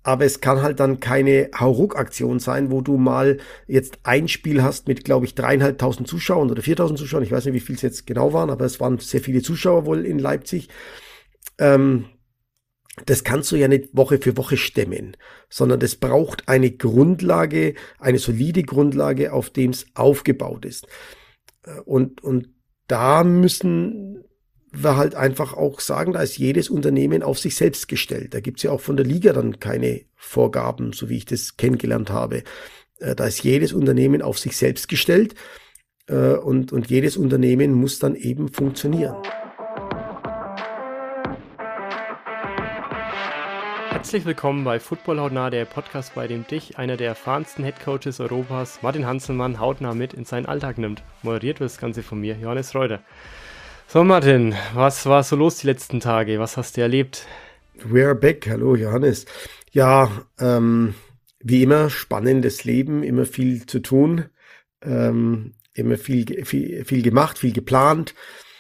aber es kann halt dann keine Hauruck-Aktion sein, wo du mal jetzt ein Spiel hast mit, glaube ich, 3.500 Zuschauern oder 4.000 Zuschauern. Ich weiß nicht, wie viel es jetzt genau waren, aber es waren sehr viele Zuschauer wohl in Leipzig. Das kannst du ja nicht Woche für Woche stemmen, sondern das braucht eine Grundlage, eine solide Grundlage, auf dem es aufgebaut ist. Und da müssen wir halt einfach auch sagen, da ist jedes Unternehmen auf sich selbst gestellt. Da gibt's ja auch von der Liga dann keine Vorgaben, so wie ich das kennengelernt habe. Da ist jedes Unternehmen auf sich selbst gestellt und jedes Unternehmen muss dann eben funktionieren. Herzlich willkommen bei Football hautnah, der Podcast, bei dem dich einer der erfahrensten Headcoaches Europas, Martin Hanselmann, hautnah mit in seinen Alltag nimmt. Moderiert wird das Ganze von mir, Johannes Reuter. So Martin, was war so los die letzten Tage? Was hast du erlebt? We are back. Hallo Johannes. Ja, wie immer, spannendes Leben, immer viel zu tun, immer viel gemacht, viel geplant.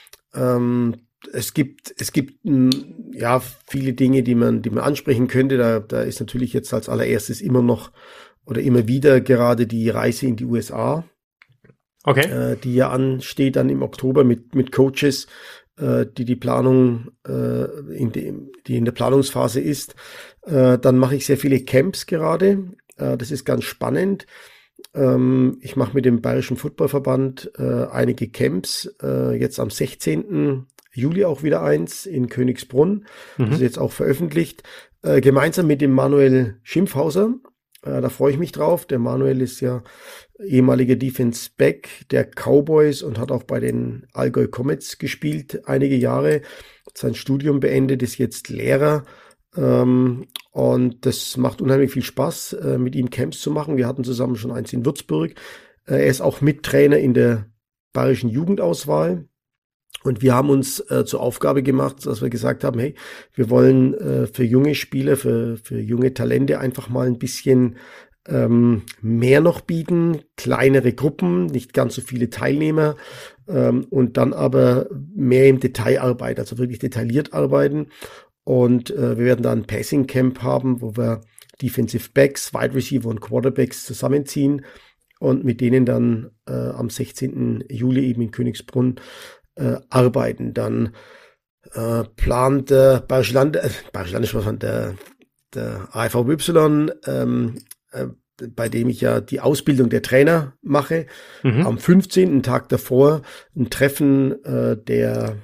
Es gibt ja viele Dinge, die man ansprechen könnte. Da ist natürlich jetzt als allererstes immer noch oder immer wieder gerade die Reise in die USA. Okay. Die ja ansteht dann im Oktober mit Coaches, die Planung, die in der Planungsphase ist. Dann mache ich sehr viele Camps gerade. Das ist ganz spannend. Ich mache mit dem Bayerischen Footballverband einige Camps. Jetzt am 16. Juli auch wieder eins in Königsbrunn. Das ist jetzt auch veröffentlicht. Gemeinsam mit dem Manuel Schimpfhauser. Da freue ich mich drauf. Der Manuel ist ja ehemaliger Defense Back der Cowboys und hat auch bei den Allgäu Comets gespielt einige Jahre. Sein Studium beendet, ist jetzt Lehrer. Und das macht unheimlich viel Spaß, mit ihm Camps zu machen. Wir hatten zusammen schon eins in Würzburg. Er ist auch Mittrainer in der bayerischen Jugendauswahl. Und wir haben uns zur Aufgabe gemacht, dass wir gesagt haben, hey, wir wollen für junge Spieler, für junge Talente einfach mal ein bisschen mehr noch bieten, kleinere Gruppen, nicht ganz so viele Teilnehmer und dann aber mehr im Detail arbeiten, also wirklich detailliert arbeiten. Und wir werden da ein Passing Camp haben, wo wir Defensive Backs, Wide Receiver und Quarterbacks zusammenziehen und mit denen dann am 16. Juli eben in Königsbrunn arbeiten. Dann plant der Bayerische Landesverband, der AFVY, bei dem ich ja die Ausbildung der Trainer mache, am 15. Tag davor ein Treffen der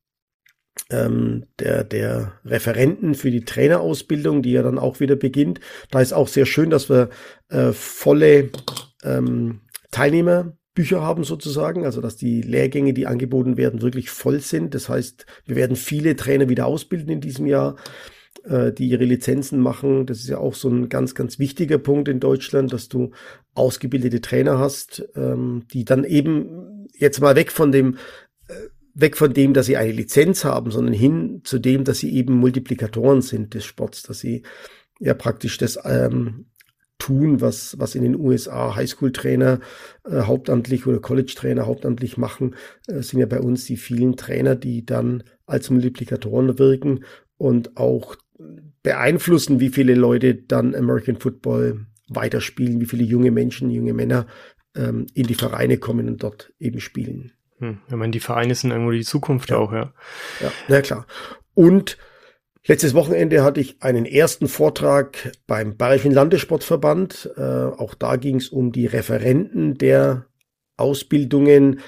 Referenten für die Trainerausbildung, die ja dann auch wieder beginnt. Da ist auch sehr schön, dass wir volle Teilnehmerbücher haben sozusagen, also dass die Lehrgänge, die angeboten werden, wirklich voll sind. Das heißt, wir werden viele Trainer wieder ausbilden in diesem Jahr, die ihre Lizenzen machen. Das ist ja auch so ein ganz, ganz wichtiger Punkt in Deutschland, dass du ausgebildete Trainer hast, die dann eben jetzt mal weg von dem, dass sie eine Lizenz haben, sondern hin zu dem, dass sie eben Multiplikatoren sind des Sports, dass sie ja praktisch das tun, was in den USA Highschool-Trainer hauptamtlich oder College-Trainer hauptamtlich machen, sind ja bei uns die vielen Trainer, die dann als Multiplikatoren wirken und auch beeinflussen, wie viele Leute dann American Football weiterspielen, wie viele junge Menschen, junge Männer in die Vereine kommen und dort eben spielen. Ich meine, die Vereine sind irgendwo die Zukunft auch, ja. Ja, na klar. Und letztes Wochenende hatte ich einen ersten Vortrag beim Bayerischen Landessportverband. Auch da ging es um die Referenten der Ausbildungen,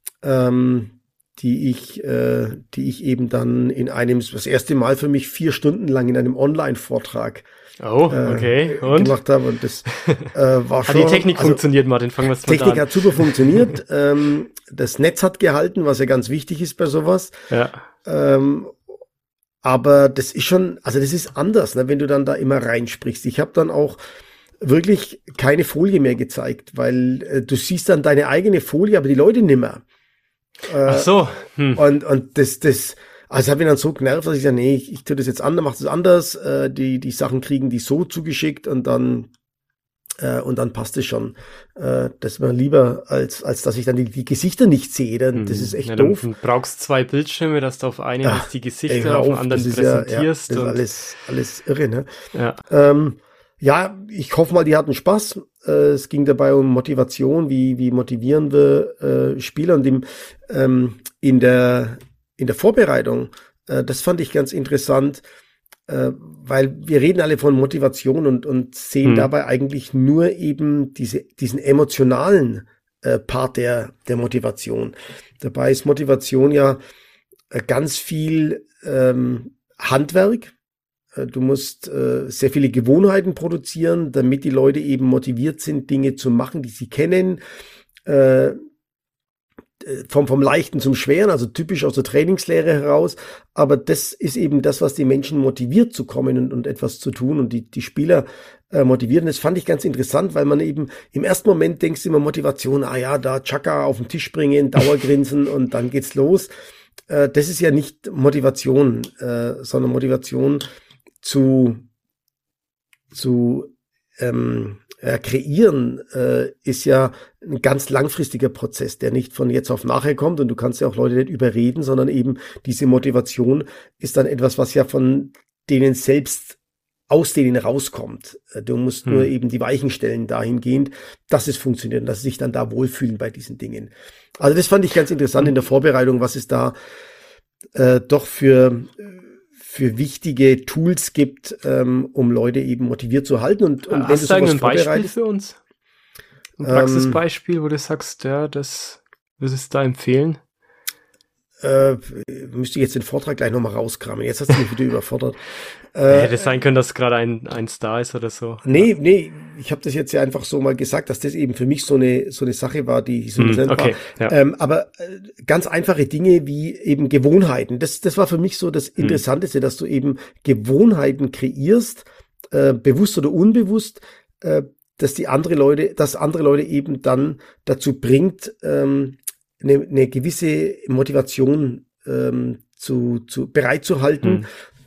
die ich eben dann das erste Mal für mich 4 Stunden lang in einem Online-Vortrag gemacht habe. Und das war schon. Hat die Technik funktioniert, Martin? Fangen wir es mal an. Technik hat super funktioniert. Das Netz hat gehalten, was ja ganz wichtig ist bei sowas. Ja. Aber das ist schon, also das ist anders, ne, wenn du dann da immer reinsprichst. Ich habe dann auch wirklich keine Folie mehr gezeigt, weil du siehst dann deine eigene Folie, aber die Leute nimmer. Ach so. Und das hat mich dann so genervt, dass ich sage, nee, ich tue das jetzt anders, mach das anders. Die Sachen kriegen die so zugeschickt und dann Und dann passt es schon. Das ist mir lieber, als dass ich dann die Gesichter nicht sehe. Das ist echt doof. Du brauchst 2 Bildschirme, dass du auf einem jetzt die Gesichter, auf dem anderen das präsentierst. Das ist alles irre, ne? Ja. Ich hoffe mal, die hatten Spaß. Es ging dabei um Motivation, wie motivieren wir Spieler, und in der Vorbereitung, das fand ich ganz interessant, weil wir reden alle von Motivation und sehen dabei eigentlich nur eben diesen emotionalen Part der Motivation. Dabei ist Motivation ja ganz viel Handwerk. Du musst sehr viele Gewohnheiten produzieren, damit die Leute eben motiviert sind, Dinge zu machen, die sie kennen, vom Leichten zum Schweren, also typisch aus der Trainingslehre heraus. Aber das ist eben das, was die Menschen motiviert zu kommen und etwas zu tun und die Spieler motivieren. Das fand ich ganz interessant, weil man eben im ersten Moment denkst du immer Motivation, da Chaka auf den Tisch bringen, Dauergrinsen und dann geht's los. Das ist ja nicht Motivation, sondern Motivation zu kreieren ist ja ein ganz langfristiger Prozess, der nicht von jetzt auf nachher kommt, und du kannst ja auch Leute nicht überreden, sondern eben diese Motivation ist dann etwas, was ja von denen selbst aus denen rauskommt. Du musst nur eben die Weichen stellen dahingehend, dass es funktioniert und dass sie sich dann da wohlfühlen bei diesen Dingen. Also das fand ich ganz interessant in der Vorbereitung, was es da doch für wichtige Tools gibt, um Leute eben motiviert zu halten. Und wenn hast du ein Beispiel für uns? Ein Praxisbeispiel, wo du sagst, ja, das würdest du da empfehlen? Müsste ich jetzt den Vortrag gleich nochmal rauskramen. Jetzt hast du mich wieder überfordert. Hätte sein können, dass gerade ein Star ist oder so. Nee, ich habe das jetzt ja einfach so mal gesagt, dass das eben für mich so eine Sache war, die so interessant war. Ja. Aber ganz einfache Dinge wie eben Gewohnheiten. Das war für mich so das Interessanteste, dass du eben Gewohnheiten kreierst, bewusst oder unbewusst, dass andere Leute eben dann dazu bringt, eine gewisse Motivation bereitzuhalten,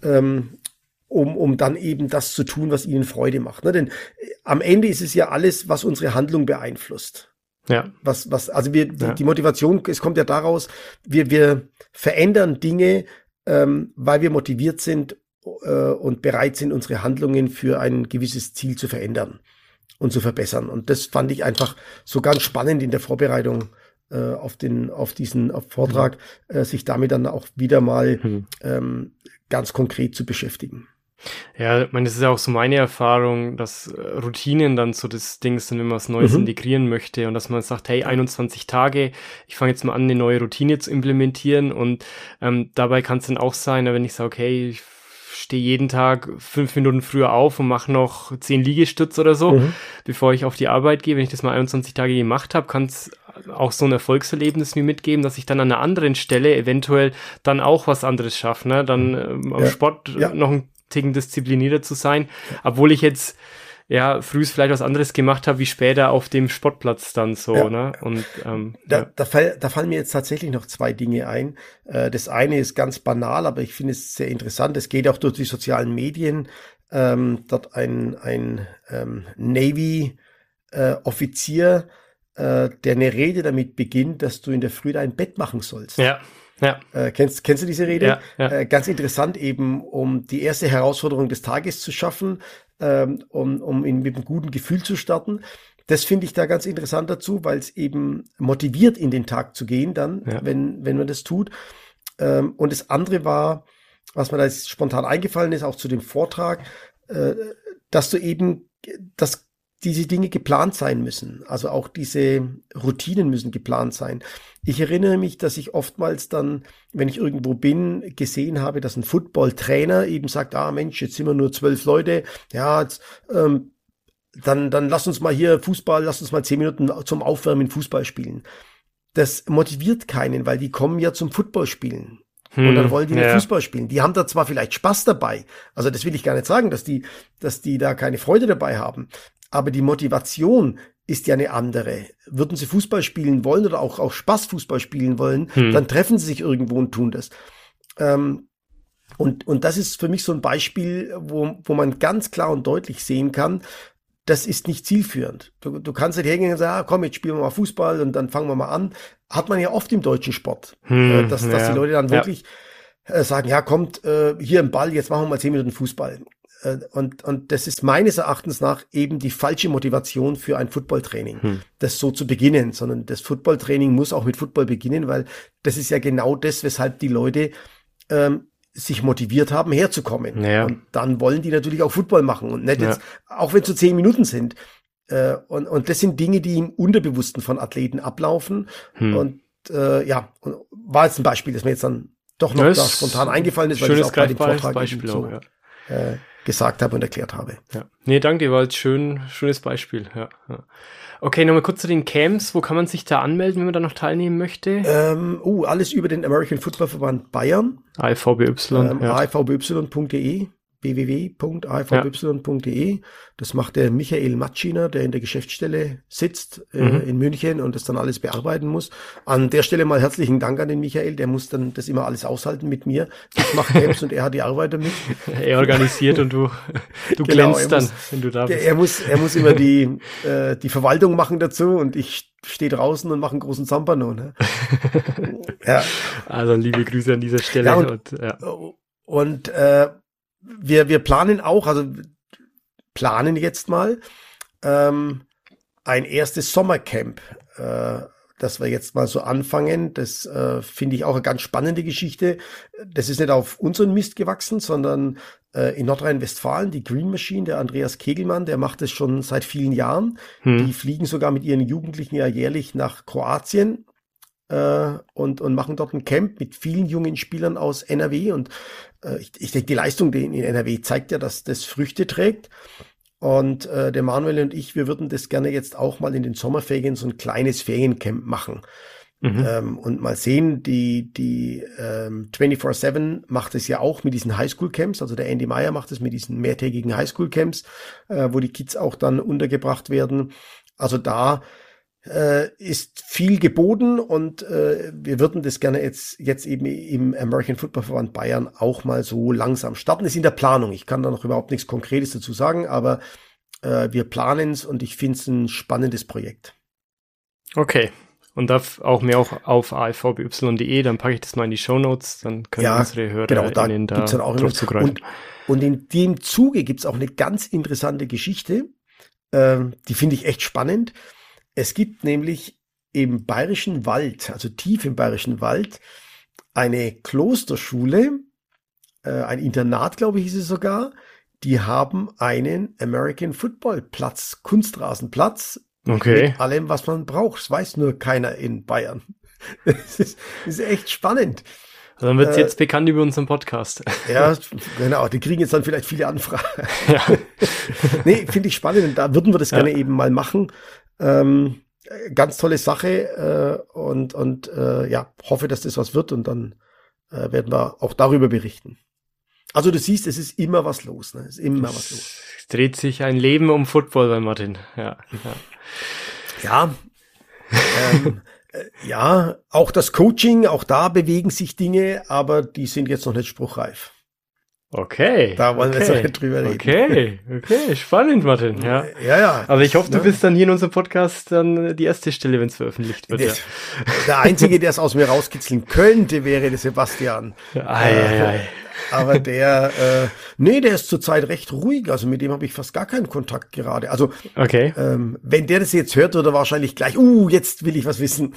um dann eben das zu tun, was ihnen Freude macht. Ne? Denn am Ende ist es ja alles, was unsere Handlung beeinflusst. Ja. Die Motivation, es kommt ja daraus, wir verändern Dinge, weil wir motiviert sind und bereit sind, unsere Handlungen für ein gewisses Ziel zu verändern und zu verbessern. Und das fand ich einfach so ganz spannend in der Vorbereitung auf diesen Vortrag, sich damit dann auch wieder mal ganz konkret zu beschäftigen. Ja, ich meine, das ist ja auch so meine Erfahrung, dass Routinen dann so das Ding sind, wenn man was Neues integrieren möchte, und dass man sagt, hey, 21 Tage, ich fange jetzt mal an, eine neue Routine zu implementieren, und dabei kann es dann auch sein, wenn ich sage, okay, ich stehe jeden Tag 5 Minuten früher auf und mache noch 10 Liegestütze oder so, bevor ich auf die Arbeit gehe. Wenn ich das mal 21 Tage gemacht habe, kann es auch so ein Erfolgserlebnis mir mitgeben, dass ich dann an einer anderen Stelle eventuell dann auch was anderes schaffe, ne? Dann am Sport noch ein Ticken disziplinierter zu sein, obwohl ich jetzt früh vielleicht was anderes gemacht habe, wie später auf dem Sportplatz dann so, ne? Und da fallen mir jetzt tatsächlich noch 2 Dinge ein. Das eine ist ganz banal, aber ich finde es sehr interessant. Es geht auch durch die sozialen Medien. Dort ein Navy Offizier, der eine Rede damit beginnt, dass du in der Früh dein Bett machen sollst. Ja. Kennst du diese Rede? Ja. Ganz interessant eben, um die erste Herausforderung des Tages zu schaffen, um mit einem guten Gefühl zu starten. Das finde ich da ganz interessant dazu, weil es eben motiviert, in den Tag zu gehen dann, wenn man das tut. Und das andere war, was mir da jetzt spontan eingefallen ist, auch zu dem Vortrag, dass diese Dinge geplant sein müssen. Also auch diese Routinen müssen geplant sein. Ich erinnere mich, dass ich oftmals dann, wenn ich irgendwo bin, gesehen habe, dass ein Football-Trainer eben sagt, Mensch, jetzt sind wir nur 12 Leute, jetzt, dann lass uns mal 10 Minuten zum Aufwärmen Fußball spielen. Das motiviert keinen, weil die kommen ja zum Football spielen. Und dann wollen die nicht Fußball spielen. Die haben da zwar vielleicht Spaß dabei. Also das will ich gar nicht sagen, dass die da keine Freude dabei haben. Aber die Motivation ist ja eine andere. Würden sie Fußball spielen wollen oder auch Spaß Fußball spielen wollen, dann treffen sie sich irgendwo und tun das. Und das ist für mich so ein Beispiel, wo man ganz klar und deutlich sehen kann, das ist nicht zielführend. Du kannst nicht hergehen und sagen, komm, jetzt spielen wir mal Fußball und dann fangen wir mal an. Hat man ja oft im deutschen Sport, dass die Leute dann wirklich sagen, ja, kommt hier ein Ball, jetzt machen wir mal 10 Minuten Fußball. Und das ist meines Erachtens nach eben die falsche Motivation für ein Footballtraining, das so zu beginnen, sondern das Footballtraining muss auch mit Football beginnen, weil das ist ja genau das, weshalb die Leute sich motiviert haben, herzukommen. Ja. Und dann wollen die natürlich auch Football machen und nicht jetzt, auch wenn es so 10 Minuten sind. Und das sind Dinge, die im Unterbewussten von Athleten ablaufen. Und war jetzt ein Beispiel, das mir jetzt dann doch noch da spontan eingefallen ist, weil ich es auch bei dem Vortrag Beispiel so gesagt habe und erklärt habe. Ja. Nee, danke, war jetzt schönes Beispiel. Ja. Okay, nochmal kurz zu den Camps. Wo kann man sich da anmelden, wenn man da noch teilnehmen möchte? Alles über den American Football Verband Bayern. AFVBY. AFVBY.de www.afvby.de. Das macht der Michael Matschiner, der in der Geschäftsstelle sitzt in München und das dann alles bearbeiten muss. An der Stelle mal herzlichen Dank an den Michael, der muss dann das immer alles aushalten mit mir. Ich mache Camps und er hat die Arbeit damit. Er organisiert und du glänzt dann, wenn du da bist. Er muss immer die Verwaltung machen dazu und ich stehe draußen und mache einen großen Zampano. Ne? Ja. Also liebe Grüße an dieser Stelle. Und wir planen auch, planen jetzt mal ein erstes Sommercamp, das wir jetzt mal so anfangen. Das finde ich auch eine ganz spannende Geschichte. Das ist nicht auf unseren Mist gewachsen, sondern in Nordrhein-Westfalen, die Green Machine, der Andreas Kegelmann, der macht das schon seit vielen Jahren. Die fliegen sogar mit ihren Jugendlichen ja jährlich nach Kroatien und machen dort ein Camp mit vielen jungen Spielern aus NRW und ich denke, die Leistung in NRW zeigt ja, dass das Früchte trägt und der Manuel und ich, wir würden das gerne jetzt auch mal in den Sommerferien so ein kleines Feriencamp machen und mal sehen, die 24/7 macht es ja auch mit diesen Highschool-Camps, also der Andy Meyer macht es mit diesen mehrtägigen Highschool-Camps, wo die Kids auch dann untergebracht werden, also da ist viel geboten und wir würden das gerne jetzt eben im American Football Verband Bayern auch mal so langsam starten. Ist in der Planung. Ich kann da noch überhaupt nichts Konkretes dazu sagen, aber wir planen es und ich finde es ein spannendes Projekt. Okay. Und darf auch mehr auf afvby.de, dann packe ich das mal in die Shownotes, dann können unsere Hörer da gibt's dann auch drauf zugreifen. Und in dem Zuge gibt's auch eine ganz interessante Geschichte, die finde ich echt spannend. Es gibt nämlich im Bayerischen Wald, also tief im Bayerischen Wald, eine Klosterschule, ein Internat, glaube ich, ist es sogar. Die haben einen American Football Platz, Kunstrasenplatz. Okay. Mit allem, was man braucht. Das weiß nur keiner in Bayern. Das ist echt spannend. Also dann wird es jetzt bekannt über unseren Podcast. Ja, genau. Die kriegen jetzt dann vielleicht viele Anfragen. Ja. Nee, finde ich spannend. Und da würden wir das gerne eben mal machen. Ganz tolle Sache und hoffe, dass das was wird und dann werden wir auch darüber berichten. Also du siehst, es ist immer was los, ne? Es ist immer was los. Es dreht sich ein Leben um Football bei Martin. Ja, auch das Coaching, auch da bewegen sich Dinge, aber die sind jetzt noch nicht spruchreif. Okay. Da wollen wir jetzt noch nicht drüber reden. Okay, spannend, Martin. Ja. Aber ich hoffe, du bist dann hier in unserem Podcast dann die erste Stelle, wenn es veröffentlicht wird. Der Einzige, der es aus mir rauskitzeln könnte, wäre der Sebastian. Aber der ist zurzeit recht ruhig. Also mit dem habe ich fast gar keinen Kontakt gerade. Also wenn der das jetzt hört, würde er wahrscheinlich gleich, jetzt will ich was wissen.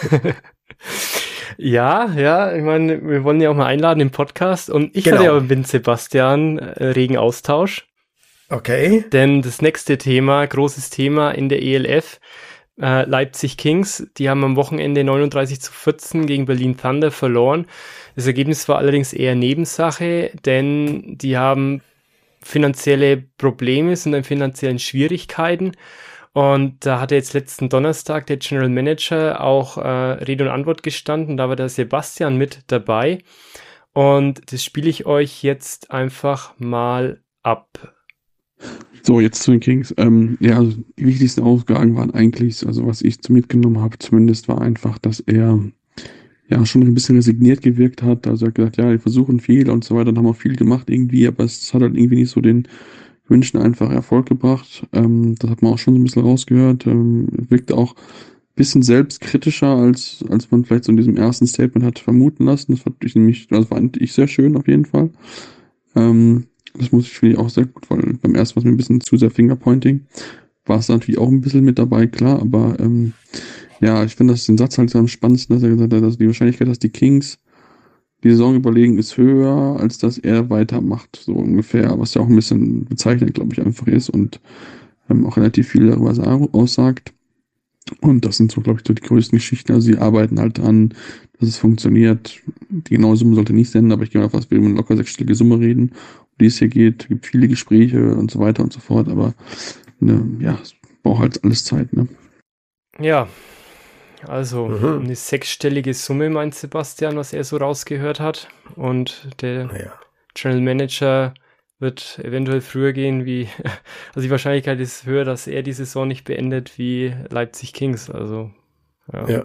Ja, ich meine, wir wollen ja auch mal einladen im Podcast und ich hatte ja mit Sebastian regen Austausch. Okay. Denn das nächste Thema, großes Thema in der ELF, Leipzig Kings, die haben am Wochenende 39-14 gegen Berlin Thunder verloren. Das Ergebnis war allerdings eher Nebensache, denn die haben finanzielle Probleme, sind in finanziellen Schwierigkeiten. Und da hat jetzt letzten Donnerstag der General Manager auch Rede und Antwort gestanden. Da war der Sebastian mit dabei. Und das spiele ich euch jetzt einfach mal ab. So, jetzt zu den Kings. Also die wichtigsten Aussagen waren eigentlich, also was ich mitgenommen habe, zumindest war einfach, dass er schon ein bisschen resigniert gewirkt hat. Also er hat gesagt, wir versuchen viel und so weiter, dann haben wir viel gemacht irgendwie, aber es hat halt irgendwie nicht so den München einfach Erfolg gebracht. Das hat man auch schon so ein bisschen rausgehört. Wirkte auch ein bisschen selbstkritischer, als man vielleicht so in diesem ersten Statement hat vermuten lassen. Das fand ich sehr schön auf jeden Fall. Das finde ich auch sehr gut, weil beim ersten war es mir ein bisschen zu sehr Fingerpointing. War es natürlich auch ein bisschen mit dabei, klar, aber ja, ich finde den Satz halt am spannendsten, dass er gesagt hat, dass die Wahrscheinlichkeit, dass die Kings die Saison überlegen, ist höher, als dass er weitermacht, so ungefähr, was ja auch ein bisschen bezeichnend, glaube ich, einfach ist und auch relativ viel darüber aussagt. Und das sind so, glaube ich, so die größten Geschichten. Also sie arbeiten halt dran, dass es funktioniert. Die genaue Summe sollte nicht senden, aber ich gehe mal fast, wir über eine locker sechsstellige Summe reden, um die es hier geht. Gibt viele Gespräche und so weiter und so fort, aber ja, es braucht halt alles Zeit, ne? Ja, also eine sechsstellige Summe, meint Sebastian, was er so rausgehört hat. Und der General Manager wird eventuell früher gehen wie, also die Wahrscheinlichkeit ist höher, dass er die Saison nicht beendet wie Leipzig Kings. Also, ja.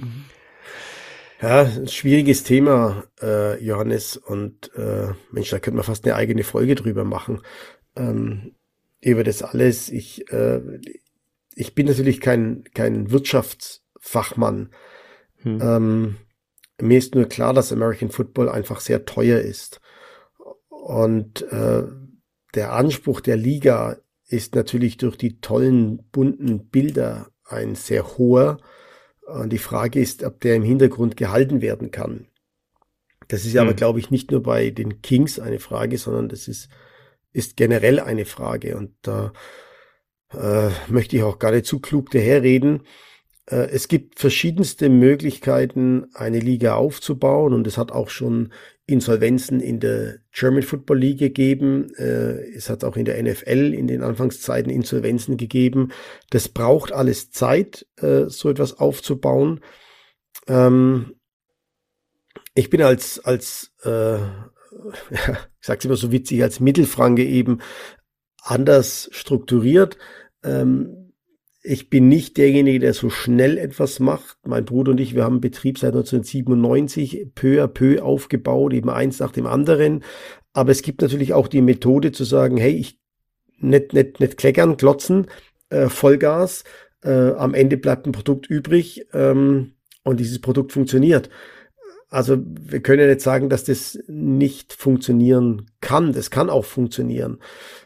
Ja, ein schwieriges Thema, Johannes. Und Mensch, da könnte man fast eine eigene Folge drüber machen. Über das alles. Ich bin natürlich kein Wirtschaftsfachmann. Mir ist nur klar, dass American Football einfach sehr teuer ist. Und der Anspruch der Liga ist natürlich durch die tollen, bunten Bilder ein sehr hoher. Und die Frage ist, ob der im Hintergrund gehalten werden kann. Das ist aber, glaube ich, nicht nur bei den Kings eine Frage, sondern das ist generell eine Frage. Und da möchte ich auch gar nicht zu klug daherreden. Es gibt verschiedenste Möglichkeiten, eine Liga aufzubauen, und es hat auch schon Insolvenzen in der German Football League gegeben. Es hat auch in der NFL in den Anfangszeiten Insolvenzen gegeben. Das braucht alles Zeit, so etwas aufzubauen. Ich bin ich sag's immer so witzig, als Mittelfranke eben anders strukturiert. Ich bin nicht derjenige, der so schnell etwas macht. Mein Bruder und ich, wir haben einen Betrieb seit 1997 peu à peu aufgebaut, eben eins nach dem anderen. Aber es gibt natürlich auch die Methode zu sagen, hey, ich nicht kleckern, glotzen, Vollgas. Am Ende bleibt ein Produkt übrig und dieses Produkt funktioniert. Also wir können ja nicht sagen, dass das nicht funktionieren kann. Das kann auch funktionieren.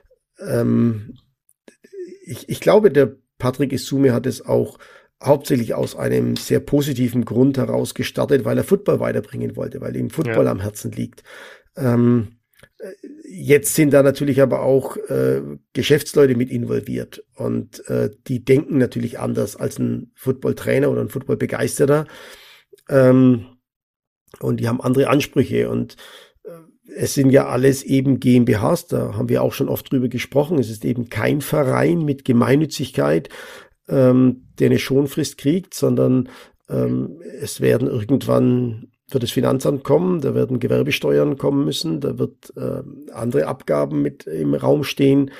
Ich glaube, der Patrick Isume hat es auch hauptsächlich aus einem sehr positiven Grund heraus gestartet, weil er Football weiterbringen wollte, weil ihm Football am Herzen liegt. Jetzt sind da natürlich aber auch Geschäftsleute mit involviert, und die denken natürlich anders als ein Footballtrainer oder ein Footballbegeisterter, und die haben andere Ansprüche, und es sind ja alles eben GmbHs, da haben wir auch schon oft drüber gesprochen. Es ist eben kein Verein mit Gemeinnützigkeit, der eine Schonfrist kriegt, sondern es werden irgendwann, wird das Finanzamt kommen, da werden Gewerbesteuern kommen müssen, da wird andere Abgaben mit im Raum stehen,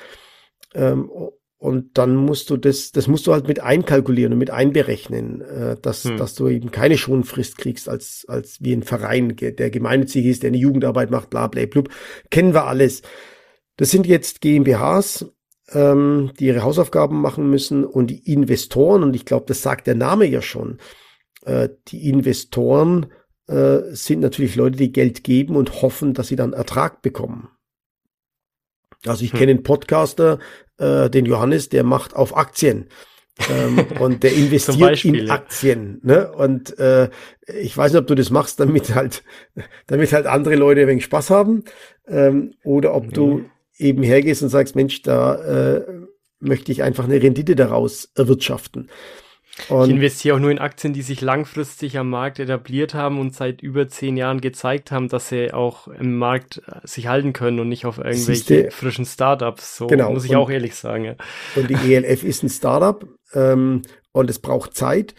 und dann musst du das musst du halt mit einkalkulieren und mit einberechnen, dass du eben keine Schonfrist kriegst als wie ein Verein, der gemeinnützig ist, der eine Jugendarbeit macht, bla bla blub. Kennen wir alles. Das sind jetzt GmbHs, die ihre Hausaufgaben machen müssen, und die Investoren, und ich glaube, das sagt der Name ja schon, die Investoren sind natürlich Leute, die Geld geben und hoffen, dass sie dann Ertrag bekommen. Also ich kenne einen Podcaster, den Johannes, der macht auf Aktien, und der investiert in Aktien, ne? Und ich weiß nicht, ob du das machst, damit halt andere Leute ein wenig Spaß haben, oder ob du eben hergehst und sagst, Mensch, da möchte ich einfach eine Rendite daraus erwirtschaften. Und ich investiere auch nur in Aktien, die sich langfristig am Markt etabliert haben und seit über 10 Jahren gezeigt haben, dass sie auch im Markt sich halten können und nicht auf irgendwelche frischen Startups. So genau, muss ich auch ehrlich sagen. Ja. Und die ELF ist ein Startup, und es braucht Zeit.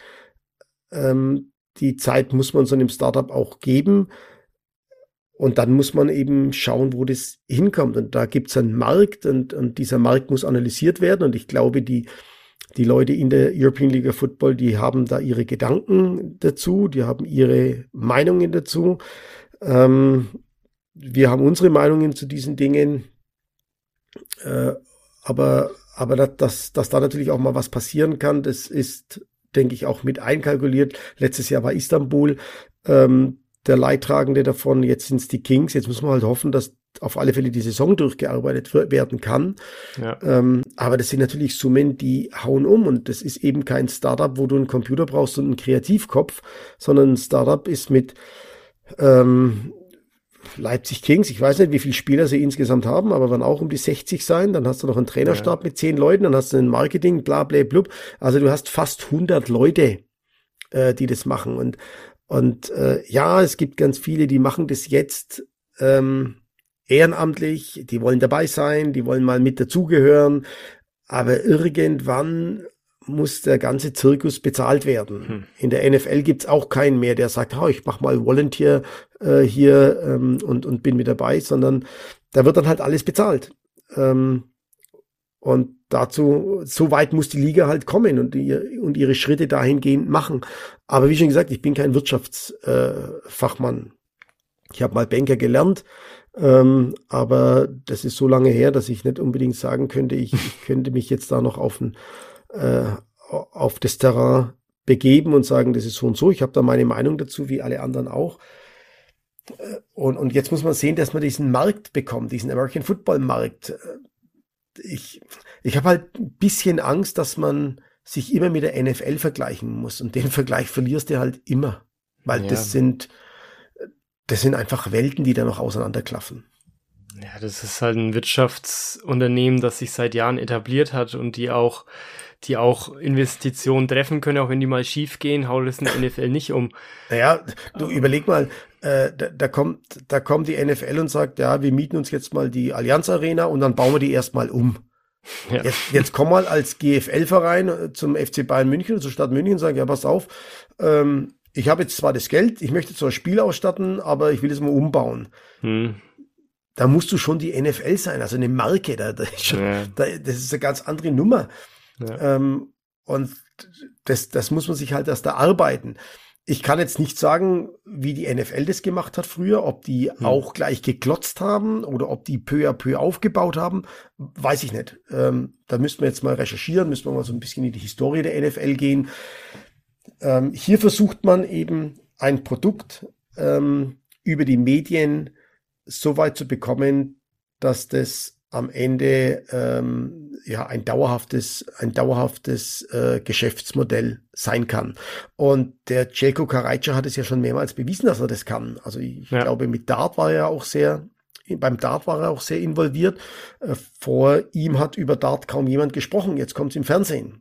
Die Zeit muss man so einem Startup auch geben. Und dann muss man eben schauen, wo das hinkommt. Und da gibt es einen Markt, und dieser Markt muss analysiert werden. Und ich glaube, die Leute in der European League of Football, die haben da ihre Gedanken dazu, die haben ihre Meinungen dazu. Wir haben unsere Meinungen zu diesen Dingen. Aber dass da natürlich auch mal was passieren kann, das ist, denke ich, auch mit einkalkuliert. Letztes Jahr war Istanbul der Leidtragende davon, jetzt sind es die Kings. Jetzt muss man halt hoffen, dass auf alle Fälle die Saison durchgearbeitet werden kann. Ja. Aber das sind natürlich Summen, die hauen um. Und das ist eben kein Startup, wo du einen Computer brauchst und einen Kreativkopf, sondern ein Startup ist mit Leipzig Kings, ich weiß nicht, wie viele Spieler sie insgesamt haben, aber werden auch um die 60 sein. Dann hast du noch einen Trainerstab mit 10 Leuten, dann hast du ein Marketing, bla bla blub. Also du hast fast 100 Leute, die das machen. Und ja, es gibt ganz viele, die machen das jetzt ehrenamtlich, die wollen dabei sein, die wollen mal mit dazugehören. Aber irgendwann muss der ganze Zirkus bezahlt werden. In der NFL gibt's auch keinen mehr, der sagt, ich mach mal Volunteer hier und bin mit dabei, sondern da wird dann halt alles bezahlt. Und dazu, so weit muss die Liga halt kommen und ihre Schritte dahingehend machen. Aber wie schon gesagt, ich bin kein Wirtschaftsfachmann. Ich habe mal Banker gelernt, aber das ist so lange her, dass ich nicht unbedingt sagen könnte, ich könnte mich jetzt da noch auf das Terrain begeben und sagen, das ist so und so. Ich habe da meine Meinung dazu, wie alle anderen auch. Und jetzt muss man sehen, dass man diesen Markt bekommt, diesen American Football Markt. Ich habe halt ein bisschen Angst, dass man sich immer mit der NFL vergleichen muss. Und den Vergleich verlierst du halt immer. Weil das sind einfach Welten, die da noch auseinanderklaffen. Ja, das ist halt ein Wirtschaftsunternehmen, das sich seit Jahren etabliert hat und die auch Investitionen treffen können, auch wenn die mal schief gehen, haut es in der NFL nicht um. Naja, du überleg mal, da kommt die NFL und sagt, ja, wir mieten uns jetzt mal die Allianz Arena und dann bauen wir die erstmal um. Ja. Jetzt komm mal als GFL-Verein zum FC Bayern München, zur Stadt München und sagen, ja, pass auf, ich habe jetzt zwar das Geld, ich möchte zwar Spiel ausstatten, aber ich will es mal umbauen. Da musst du schon die NFL sein, also eine Marke, das ist eine ganz andere Nummer. Ja. Und das muss man sich halt erst erarbeiten. Ich kann jetzt nicht sagen, wie die NFL das gemacht hat früher, ob die auch gleich geklotzt haben oder ob die peu à peu aufgebaut haben, weiß ich nicht. Da müssten wir jetzt mal recherchieren, müssen wir mal so ein bisschen in die Historie der NFL gehen. Hier versucht man eben ein Produkt über die Medien so weit zu bekommen, dass das am Ende ein dauerhaftes Geschäftsmodell sein kann. Und der Jelko Karaca hat es ja schon mehrmals bewiesen, dass er das kann. Also ich glaube, beim Dart war er auch sehr involviert. Vor ihm hat über Dart kaum jemand gesprochen. Jetzt kommt es im Fernsehen.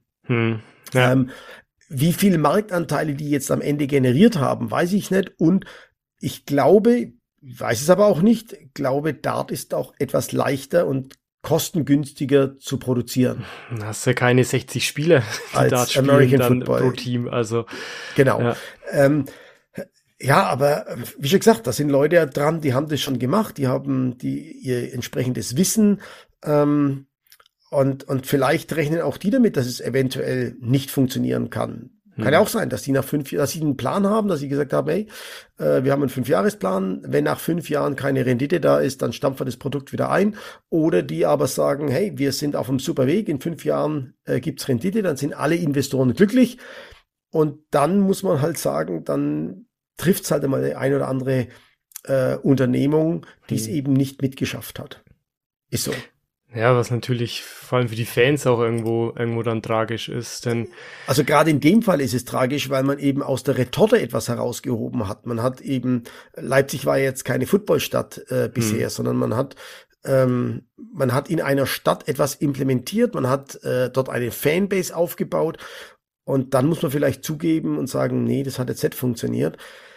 Wie viele Marktanteile die jetzt am Ende generiert haben, weiß ich nicht. Und ich glaube, weiß es aber auch nicht, glaube, Dart ist auch etwas leichter und kostengünstiger zu produzieren. Da hast du keine 60 Spieler, die als Dart spielen American dann Football pro Team. Also genau. Ja. Aber wie schon gesagt, da sind Leute dran, die haben das schon gemacht, die haben ihr entsprechendes Wissen und vielleicht rechnen auch die damit, dass es eventuell nicht funktionieren kann. Kann ja auch sein, dass dass sie einen Plan haben, dass sie gesagt haben, hey, wir haben einen 5-Jahresplan, wenn nach 5 Jahren keine Rendite da ist, dann stampfen wir das Produkt wieder ein. Oder die aber sagen, hey, wir sind auf einem super Weg, in 5 Jahren gibt's Rendite, dann sind alle Investoren glücklich. Und dann muss man halt sagen, dann trifft's halt einmal eine oder andere Unternehmung, die es eben nicht mitgeschafft hat. Ist so. Ja, was natürlich vor allem für die Fans auch irgendwo dann tragisch ist, denn also gerade in dem Fall ist es tragisch, weil man eben aus der Retorte etwas herausgehoben hat. Man hat eben, Leipzig war jetzt keine Footballstadt bisher, sondern man hat in einer Stadt etwas implementiert, man hat dort eine Fanbase aufgebaut und dann muss man vielleicht zugeben und sagen, nee, das hat jetzt nicht funktioniert.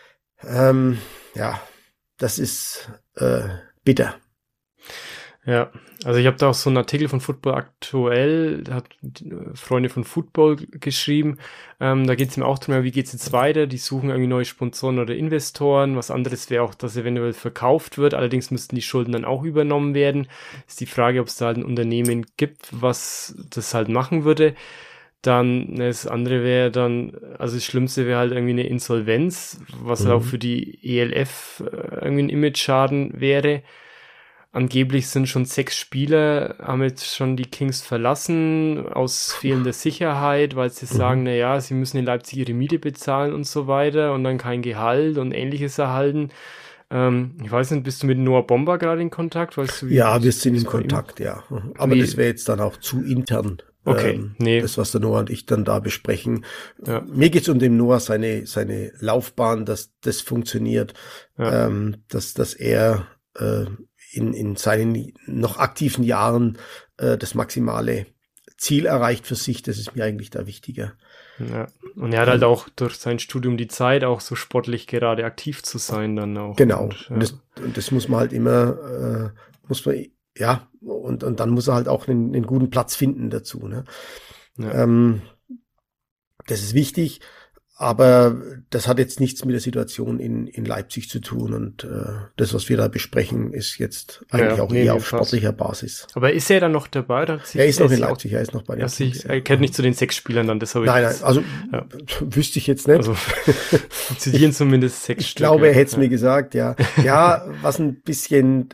Das ist bitter. Ja, also ich habe da auch so einen Artikel von Football Aktuell, da hat Freunde von Football geschrieben, da geht es mir auch darum, wie geht es jetzt weiter, die suchen irgendwie neue Sponsoren oder Investoren, was anderes wäre auch, dass eventuell verkauft wird, allerdings müssten die Schulden dann auch übernommen werden, ist die Frage, ob es da halt ein Unternehmen gibt, was das halt machen würde. Dann, das andere wäre dann, also das Schlimmste wäre halt irgendwie eine Insolvenz, was halt auch für die ELF irgendwie ein Image-Schaden wäre. angeblich sind schon 6 Spieler, haben jetzt schon die Kings verlassen, aus fehlender Sicherheit, weil sie sagen, naja, sie müssen in Leipzig ihre Miete bezahlen und so weiter und dann kein Gehalt und Ähnliches erhalten. Ich weiß nicht, bist du mit Noah Bomber gerade in Kontakt? Weißt du, ja, wir sind in Kontakt, ja. Aber das wäre jetzt dann auch zu intern. Okay, nee. Das, was der Noah und ich dann da besprechen. Ja. Mir geht's um den Noah, seine Laufbahn, dass das funktioniert, Ja. dass er in seinen noch aktiven Jahren das maximale Ziel erreicht für sich. Das ist mir eigentlich da wichtiger. Ja. Und er hat halt auch durch sein Studium die Zeit, auch so sportlich gerade aktiv zu sein dann auch. Genau. Und das muss man halt immer, und dann muss er halt auch einen guten Platz finden dazu. Ne? Ja. Das ist wichtig, aber das hat jetzt nichts mit der Situation in Leipzig zu tun. Und das, was wir da besprechen, ist jetzt eigentlich auch eher auf sportlicher Basis. Aber ist er dann noch dabei? Er ist noch in Leipzig, er ist noch bei den Kings. Er gehört nicht zu den 6 Spielern dann, das habe ich. Nein, also wüsste ich jetzt nicht. Also zu dir zumindest 6 Ich glaube, er hätte es mir gesagt, ja. Ja, was ein bisschen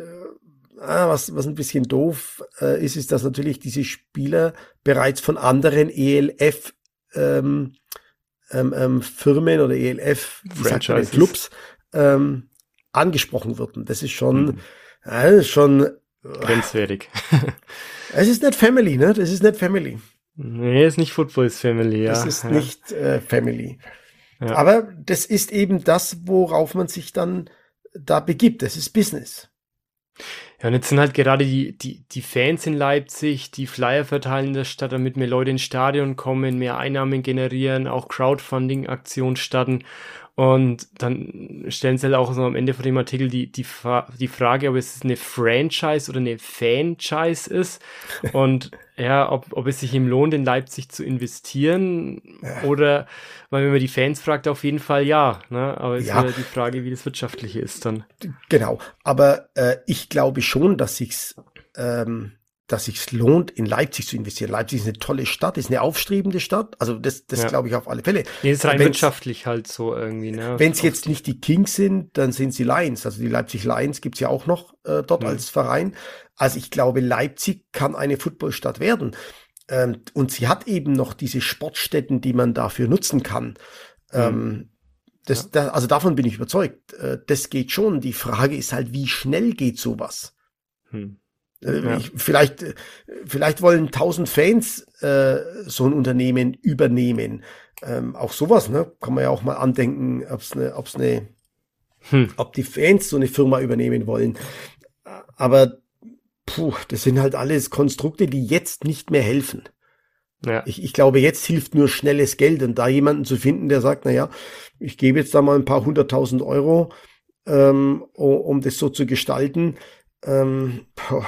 doof ist, dass natürlich diese Spieler bereits von anderen ELF Firmen oder ELF Clubs angesprochen wurden. Das ist schon grenzwertig. Es ist nicht Family, ne? Das ist nicht Family. Nee, ist nicht Football's Family, ja. Das ist nicht Family. Ja. Aber das ist eben das, worauf man sich dann da begibt. Das ist Business. Ja, und jetzt sind halt gerade die Fans in Leipzig, die Flyer verteilen in der Stadt, damit mehr Leute ins Stadion kommen, mehr Einnahmen generieren, auch Crowdfunding-Aktionen starten. Und dann stellen sie halt auch so am Ende von dem Artikel die Frage, ob es eine Franchise oder eine Fanchise ist. Und ja, ob es sich ihm lohnt, in Leipzig zu investieren oder, weil wenn man die Fans fragt, auf jeden Fall ja. Ne? Aber es ist ja die Frage, wie das Wirtschaftliche ist dann. Genau, aber ich glaube schon, dass sich's lohnt, in Leipzig zu investieren. Leipzig ist eine tolle Stadt, ist eine aufstrebende Stadt. Also das glaube ich auf alle Fälle. Nee, ist rein wirtschaftlich halt so irgendwie. Ne? Wenn es jetzt nicht die Kings sind, dann sind sie Lions. Also die Leipzig Lions gibt's ja auch noch dort als Verein. Also ich glaube, Leipzig kann eine Footballstadt werden. Und sie hat eben noch diese Sportstätten, die man dafür nutzen kann. Also davon bin ich überzeugt. Das geht schon. Die Frage ist halt, wie schnell geht sowas? Vielleicht wollen 1000 Fans so ein Unternehmen übernehmen. Auch sowas, ne? Kann man ja auch mal andenken, ob die Fans so eine Firma übernehmen wollen. Aber das sind halt alles Konstrukte, die jetzt nicht mehr helfen. Ja. Ich glaube, jetzt hilft nur schnelles Geld, und da jemanden zu finden, der sagt, naja, ich gebe jetzt da mal ein paar 100.000 Euro, um das so zu gestalten. Und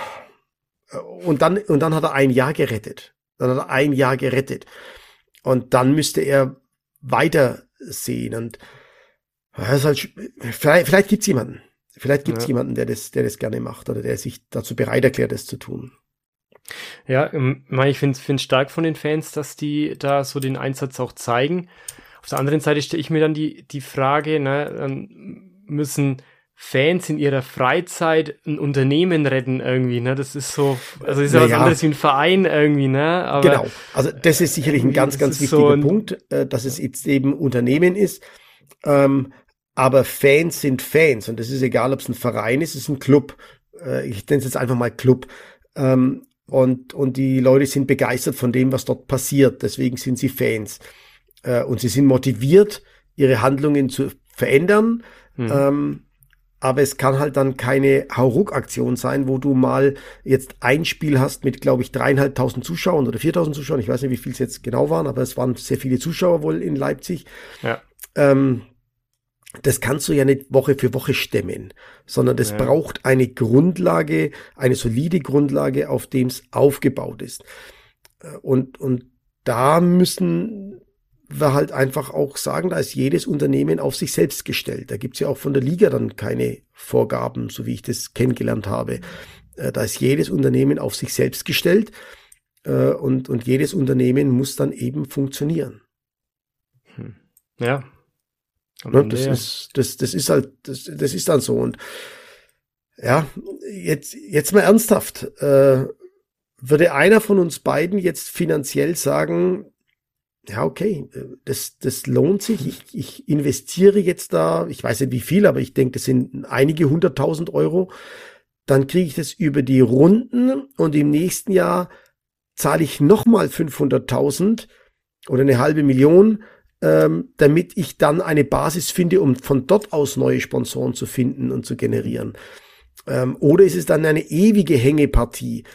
dann hat er ein Jahr gerettet. Und dann müsste er weiter sehen. Und das ist halt, vielleicht gibt's jemanden. Jemanden, der das gerne macht oder der sich dazu bereit erklärt, das zu tun. Ja, ich finde es stark von den Fans, dass die da so den Einsatz auch zeigen. Auf der anderen Seite stelle ich mir dann die Frage, ne, müssen Fans in ihrer Freizeit ein Unternehmen retten irgendwie, ne? Das ist so, also ist ja was anderes wie ein Verein irgendwie, ne? Aber genau, also das ist sicherlich ein ganz wichtiger so Punkt, dass es jetzt eben Unternehmen ist, aber Fans sind Fans, und das ist egal, ob es ein Verein ist, es ist ein Club. Ich nenne es jetzt einfach mal Club. Und die Leute sind begeistert von dem, was dort passiert. Deswegen sind sie Fans. Und sie sind motiviert, ihre Handlungen zu verändern. Aber es kann halt dann keine Hauruck-Aktion sein, wo du mal jetzt ein Spiel hast mit, glaube ich, 3.500 Zuschauern oder 4.000 Zuschauern. Ich weiß nicht, wie viel es jetzt genau waren, aber es waren sehr viele Zuschauer wohl in Leipzig. Ja. Das kannst du ja nicht Woche für Woche stemmen, sondern das braucht eine Grundlage, eine solide Grundlage, auf dem es aufgebaut ist. Und da müssen wir halt einfach auch sagen, da ist jedes Unternehmen auf sich selbst gestellt. Da gibt's ja auch von der Liga dann keine Vorgaben, so wie ich das kennengelernt habe. Da ist jedes Unternehmen auf sich selbst gestellt, und jedes Unternehmen muss dann eben funktionieren. Ja. Das ist dann so. Und Ja, jetzt mal ernsthaft. Würde einer von uns beiden jetzt finanziell sagen, ja, okay, das lohnt sich. Ich investiere jetzt da, ich weiß nicht wie viel, aber ich denke, das sind einige 100.000 Euro. Dann kriege ich das über die Runden und im nächsten Jahr zahle ich nochmal 500.000 oder eine halbe Million, damit ich dann eine Basis finde, um von dort aus neue Sponsoren zu finden und zu generieren. Oder ist es dann eine ewige Hängepartie?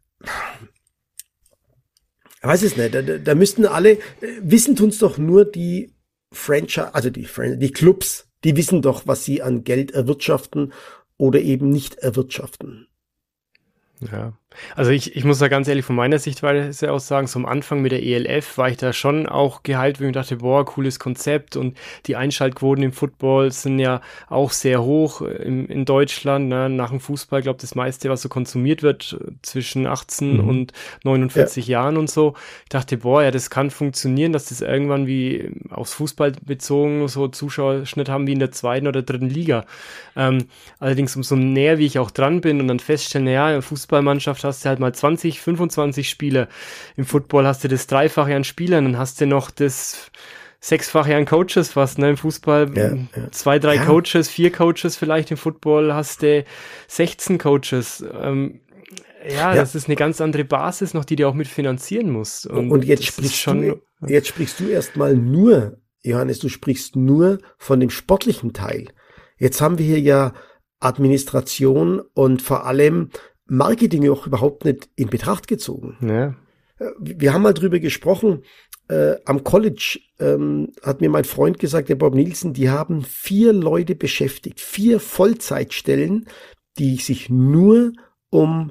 Ich weiß es nicht. Da müssten alle, wissen tun's doch nur die Franchise, also die Clubs, die wissen doch, was sie an Geld erwirtschaften oder eben nicht erwirtschaften. Ja, also ich muss da ganz ehrlich von meiner Sichtweise aus sagen, so am Anfang mit der ELF war ich da schon auch gehypt, weil ich dachte, boah, cooles Konzept und die Einschaltquoten im Football sind ja auch sehr hoch in Deutschland, ne? Nach dem Fußball, glaube das meiste, was so konsumiert wird, zwischen 18 und 49 Jahren und so. Ich dachte, boah, ja, das kann funktionieren, dass das irgendwann wie aufs Fußball bezogen so Zuschauerschnitt haben wie in der 2. oder 3. Liga. Allerdings umso näher, wie ich auch dran bin und dann feststellen, naja, in der Fußballmannschaft hast du halt mal 20, 25 Spieler. Im Football hast du das Dreifache an Spielern, dann hast du noch das 6-fache an Coaches fast, ne? Im Fußball 2, 3 Coaches, 4 Coaches vielleicht, im Football hast du 16 Coaches. Das ist eine ganz andere Basis noch, die du auch mitfinanzieren musst. Und jetzt sprichst du erstmal nur, Johannes, du sprichst nur von dem sportlichen Teil. Jetzt haben wir hier ja Administration und vor allem Marketing auch überhaupt nicht in Betracht gezogen. Ja. Wir haben mal drüber gesprochen, am College hat mir mein Freund gesagt, der Bob Nielsen, die haben 4 Leute beschäftigt, 4 Vollzeitstellen, die sich nur um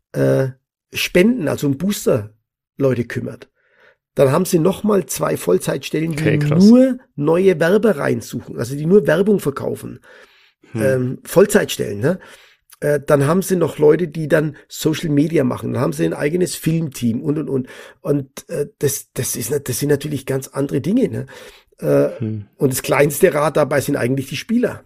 Spenden, also um Booster-Leute kümmert. Dann haben sie nochmal 2 Vollzeitstellen, die nur neue Werber reinsuchen, also die nur Werbung verkaufen. Vollzeitstellen, ne? Dann haben sie noch Leute, die dann Social Media machen. Dann haben sie ein eigenes Filmteam und. Und das sind natürlich ganz andere Dinge. Ne? Und das kleinste Rad dabei sind eigentlich die Spieler.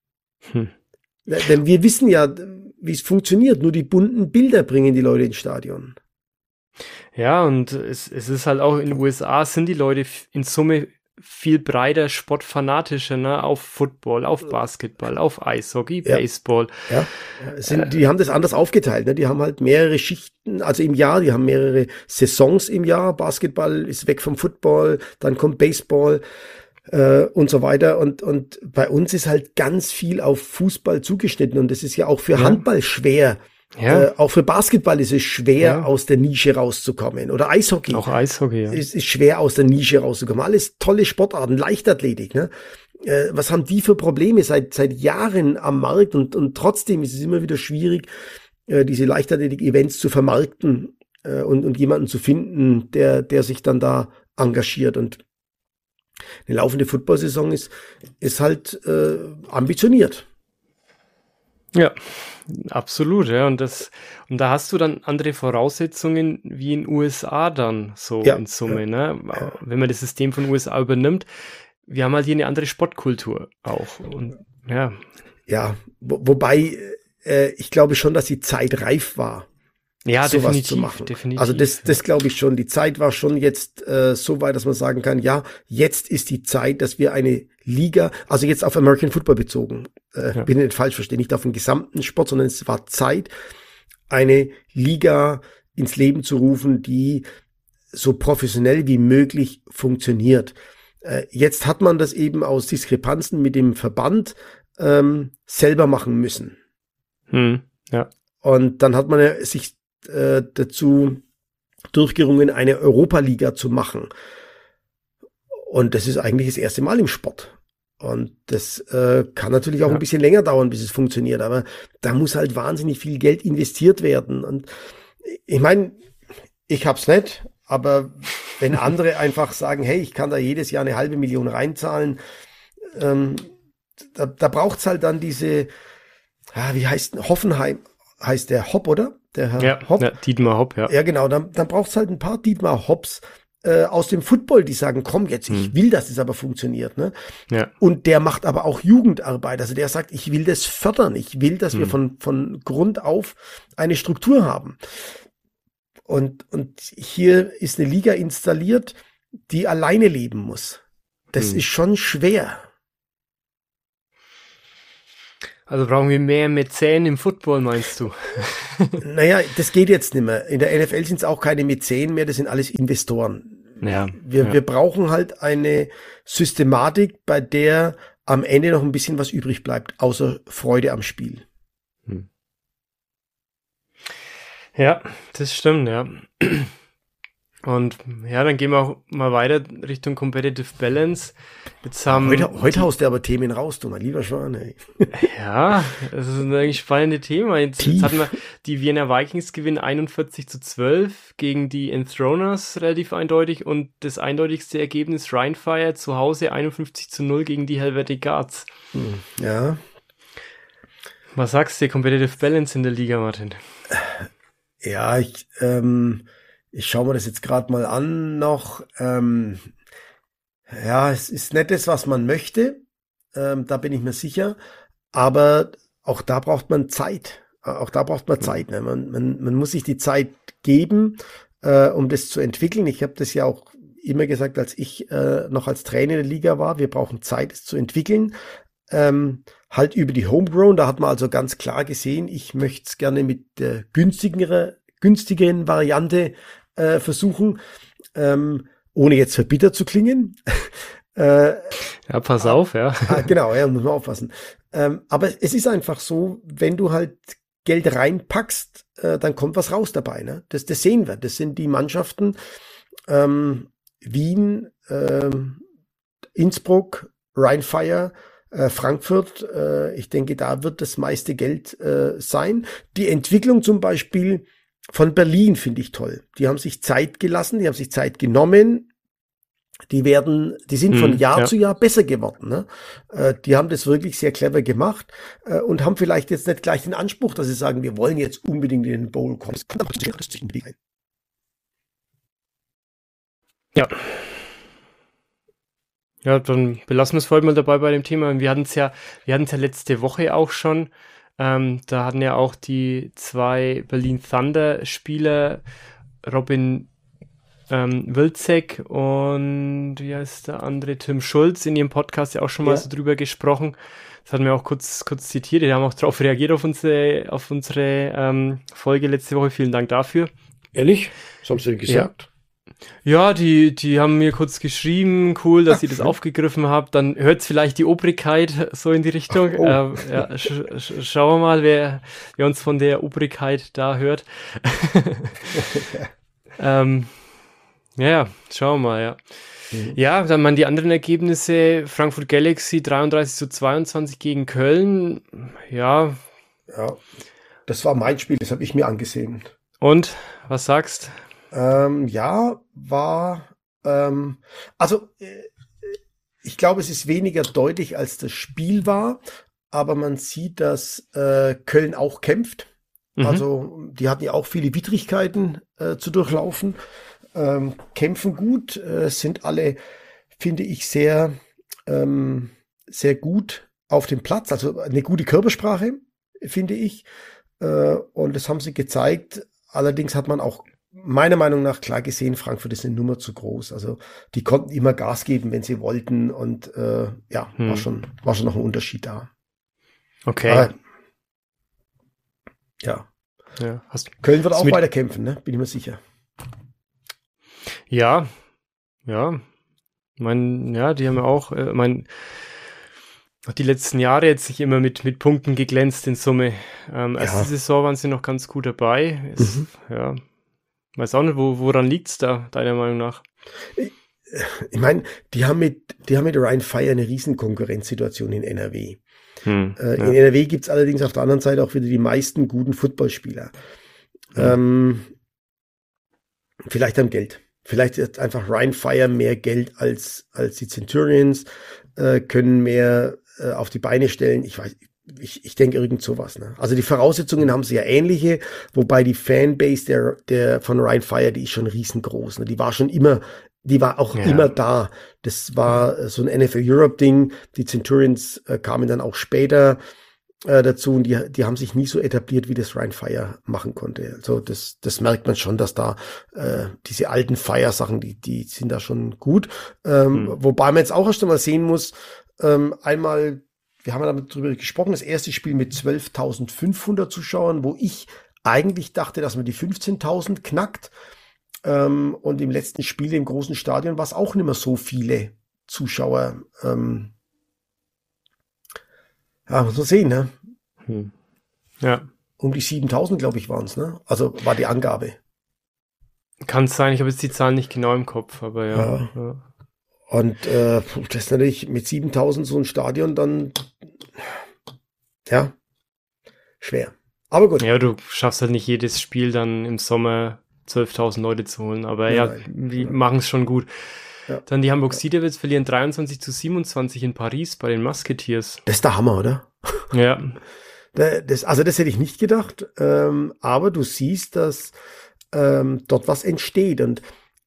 Denn wir wissen ja, wie es funktioniert. Nur die bunten Bilder bringen die Leute ins Stadion. Ja, und es ist halt auch in den USA sind die Leute in Summe viel breiter sportfanatischer, ne, auf Football, auf Basketball, auf Eishockey, Baseball. Ja. Die haben das anders aufgeteilt, ne? Die haben halt mehrere Schichten, also im Jahr, die haben mehrere Saisons im Jahr. Basketball ist weg vom Football, dann kommt Baseball und so weiter. Und bei uns ist halt ganz viel auf Fußball zugeschnitten und das ist ja auch für Handball schwer. Ja. Auch für Basketball ist es schwer, aus der Nische rauszukommen. Oder Eishockey. Auch Eishockey, ja. Ist schwer, aus der Nische rauszukommen. Alles tolle Sportarten, Leichtathletik, ne? Was haben die für Probleme seit Jahren am Markt und trotzdem ist es immer wieder schwierig, diese Leichtathletik-Events zu vermarkten und jemanden zu finden, der sich dann da engagiert. Und eine laufende Football-Saison ist halt ambitioniert. Ja, absolut, ja. Und da hast du dann andere Voraussetzungen wie in USA dann so in Summe, ne? Wenn man das System von USA übernimmt, wir haben halt hier eine andere Sportkultur auch. Und wobei ich glaube schon, dass die Zeit reif war. Ja, sowas zu machen. Definitiv. Also das glaube ich schon. Die Zeit war schon jetzt so weit, dass man sagen kann, ja, jetzt ist die Zeit, dass wir eine Liga, also jetzt auf American Football bezogen, bin nicht falsch verstehen, nicht auf den gesamten Sport, sondern es war Zeit, eine Liga ins Leben zu rufen, die so professionell wie möglich funktioniert. Jetzt hat man das eben aus Diskrepanzen mit dem Verband selber machen müssen. Ja. Und dann hat man sich dazu durchgerungen, eine Europa-Liga zu machen. Und das ist eigentlich das erste Mal im Sport. Und das kann natürlich auch ein bisschen länger dauern, bis es funktioniert. Aber da muss halt wahnsinnig viel Geld investiert werden. Und ich meine, ich hab's nicht, aber wenn andere einfach sagen, hey, ich kann da jedes Jahr 500.000 reinzahlen, da braucht's halt dann diese, wie heißt Hoffenheim, heißt der Hopp, oder? Der Herr Hopp. Ja, Dietmar Hopp, ja. Ja, genau, dann braucht's halt ein paar Dietmar Hopps, aus dem Football, die sagen, komm jetzt, ich will, dass es aber funktioniert. Ne? Ja. Und der macht aber auch Jugendarbeit. Also der sagt, ich will das fördern. Ich will, dass wir von Grund auf eine Struktur haben. Und hier ist eine Liga installiert, die alleine leben muss. Das ist schon schwer. Also brauchen wir mehr Mäzen im Football, meinst du? Naja, das geht jetzt nicht mehr. In der NFL sind es auch keine Mäzen mehr, das sind alles Investoren. Ja. Wir brauchen halt eine Systematik, bei der am Ende noch ein bisschen was übrig bleibt, außer Freude am Spiel. Ja, das stimmt, ja. Und ja, dann gehen wir auch mal weiter Richtung Competitive Balance. Jetzt haben Heute haust du aber Themen raus, du mein lieber Schwan. Ey. Ja, das ist ein eigentlich spannendes Thema. Jetzt hatten wir die Vienna Vikings gewinnen 41-12 gegen die Enthroners relativ eindeutig und das eindeutigste Ergebnis Rheinfire zu Hause 51-0 gegen die Helvetic Guards. Ja. Was sagst du, Competitive Balance in der Liga, Martin? Ja, ich schaue mir das jetzt gerade mal an noch. Ja, es ist nicht das, was man möchte. Da bin ich mir sicher. Aber auch da braucht man Zeit. Ne? Man muss sich die Zeit geben, um das zu entwickeln. Ich habe das ja auch immer gesagt, als ich noch als Trainer in der Liga war. Wir brauchen Zeit, es zu entwickeln. Halt über die Homegrown. Da hat man also ganz klar gesehen, ich möchte es gerne mit der günstigeren Variante versuchen, ohne jetzt verbittert zu klingen. Ja, pass auf, ja. Genau, ja, muss man aufpassen. Aber es ist einfach so, wenn du halt Geld reinpackst, dann kommt was raus dabei. Ne? Das sehen wir. Das sind die Mannschaften Wien, Innsbruck, Rheinfire, Frankfurt. Ich denke, da wird das meiste Geld sein. Die Entwicklung zum Beispiel von Berlin finde ich toll. Die haben sich Zeit gelassen, die haben sich Zeit genommen. Die sind von Jahr zu Jahr besser geworden. Ne? Die haben das wirklich sehr clever gemacht und haben vielleicht jetzt nicht gleich den Anspruch, dass sie sagen, wir wollen jetzt unbedingt in den Bowl kommen. Das kann aber sein. Ja. Ja, dann belassen wir es heute mal dabei bei dem Thema. Wir hatten es ja letzte Woche auch schon. Da hatten ja auch die zwei Berlin Thunder Spieler, Robin Wilczek und wie heißt der andere, Tim Schulz, in ihrem Podcast ja auch schon mal so drüber gesprochen. Das hatten wir auch kurz zitiert. Die haben auch darauf reagiert auf unsere Folge letzte Woche. Vielen Dank dafür. Ehrlich? Was haben sie denn gesagt? Ja, die haben mir kurz geschrieben, cool, dass ihr das aufgegriffen habt. Dann hört's vielleicht die Obrigkeit so in die Richtung. Schauen wir mal, wer uns von der Obrigkeit da hört. Ja, schauen wir mal, ja. Ja, dann mal die anderen Ergebnisse. Frankfurt Galaxy 33-22 gegen Köln. Ja. Ja, das war mein Spiel, das habe ich mir angesehen. Und, was sagst? Ich glaube, es ist weniger deutlich, als das Spiel war, aber man sieht, dass Köln auch kämpft. Also die hatten ja auch viele Widrigkeiten zu durchlaufen, kämpfen gut, sind alle, finde ich, sehr, sehr gut auf dem Platz, also eine gute Körpersprache, finde ich, und das haben sie gezeigt. Allerdings hat man auch meiner Meinung nach klar gesehen, Frankfurt ist eine Nummer zu groß. Also die konnten immer Gas geben, wenn sie wollten, und war schon noch ein Unterschied da. Okay. Aber, Köln wird auch weiter kämpfen, ne? Bin ich mir sicher. Ja. Die haben ja auch, die letzten Jahre jetzt nicht immer mit Punkten geglänzt in Summe. Erste Saison waren sie noch ganz gut dabei. Weiß auch nicht, woran liegt's da, deiner Meinung nach? Ich meine, die haben mit Rheinfire eine riesen Konkurrenzsituation in NRW. In NRW gibt's allerdings auf der anderen Seite auch wieder die meisten guten Footballspieler. Vielleicht am Geld. Vielleicht hat einfach Rheinfire mehr Geld als die Centurions, können mehr auf die Beine stellen. Ich weiß, ich denke irgend sowas. Ne? Also die Voraussetzungen haben sie ja ähnliche, wobei die Fanbase der von Ryan Fire, die ist schon riesengroß. Ne? Die war auch immer da. Das war so ein NFL Europe Ding. Die Centurions kamen dann auch später dazu und die haben sich nie so etabliert, wie das Ryan Fire machen konnte. Also das merkt man schon, dass da diese alten Fire-Sachen, die sind da schon gut. Wobei man jetzt auch erst einmal sehen muss, einmal, wir haben ja darüber gesprochen, das erste Spiel mit 12.500 Zuschauern, wo ich eigentlich dachte, dass man die 15.000 knackt. Und im letzten Spiel im großen Stadion war es auch nicht mehr so viele Zuschauer. Ja, muss man sehen, ne? Ja. Um die 7.000, glaube ich, waren es, ne? Also war die Angabe. Kann es sein, ich habe jetzt die Zahlen nicht genau im Kopf, aber ja. Und das ist natürlich mit 7.000 so ein Stadion dann, ja, schwer. Aber gut. Ja, du schaffst halt nicht jedes Spiel dann im Sommer 12.000 Leute zu holen, aber die machen es schon gut. Ja. Dann die Hamburg Sea Devils verlieren 23-27 in Paris bei den Musketeers. Das ist der Hammer, oder? Ja. Das hätte ich nicht gedacht, aber du siehst, dass dort was entsteht und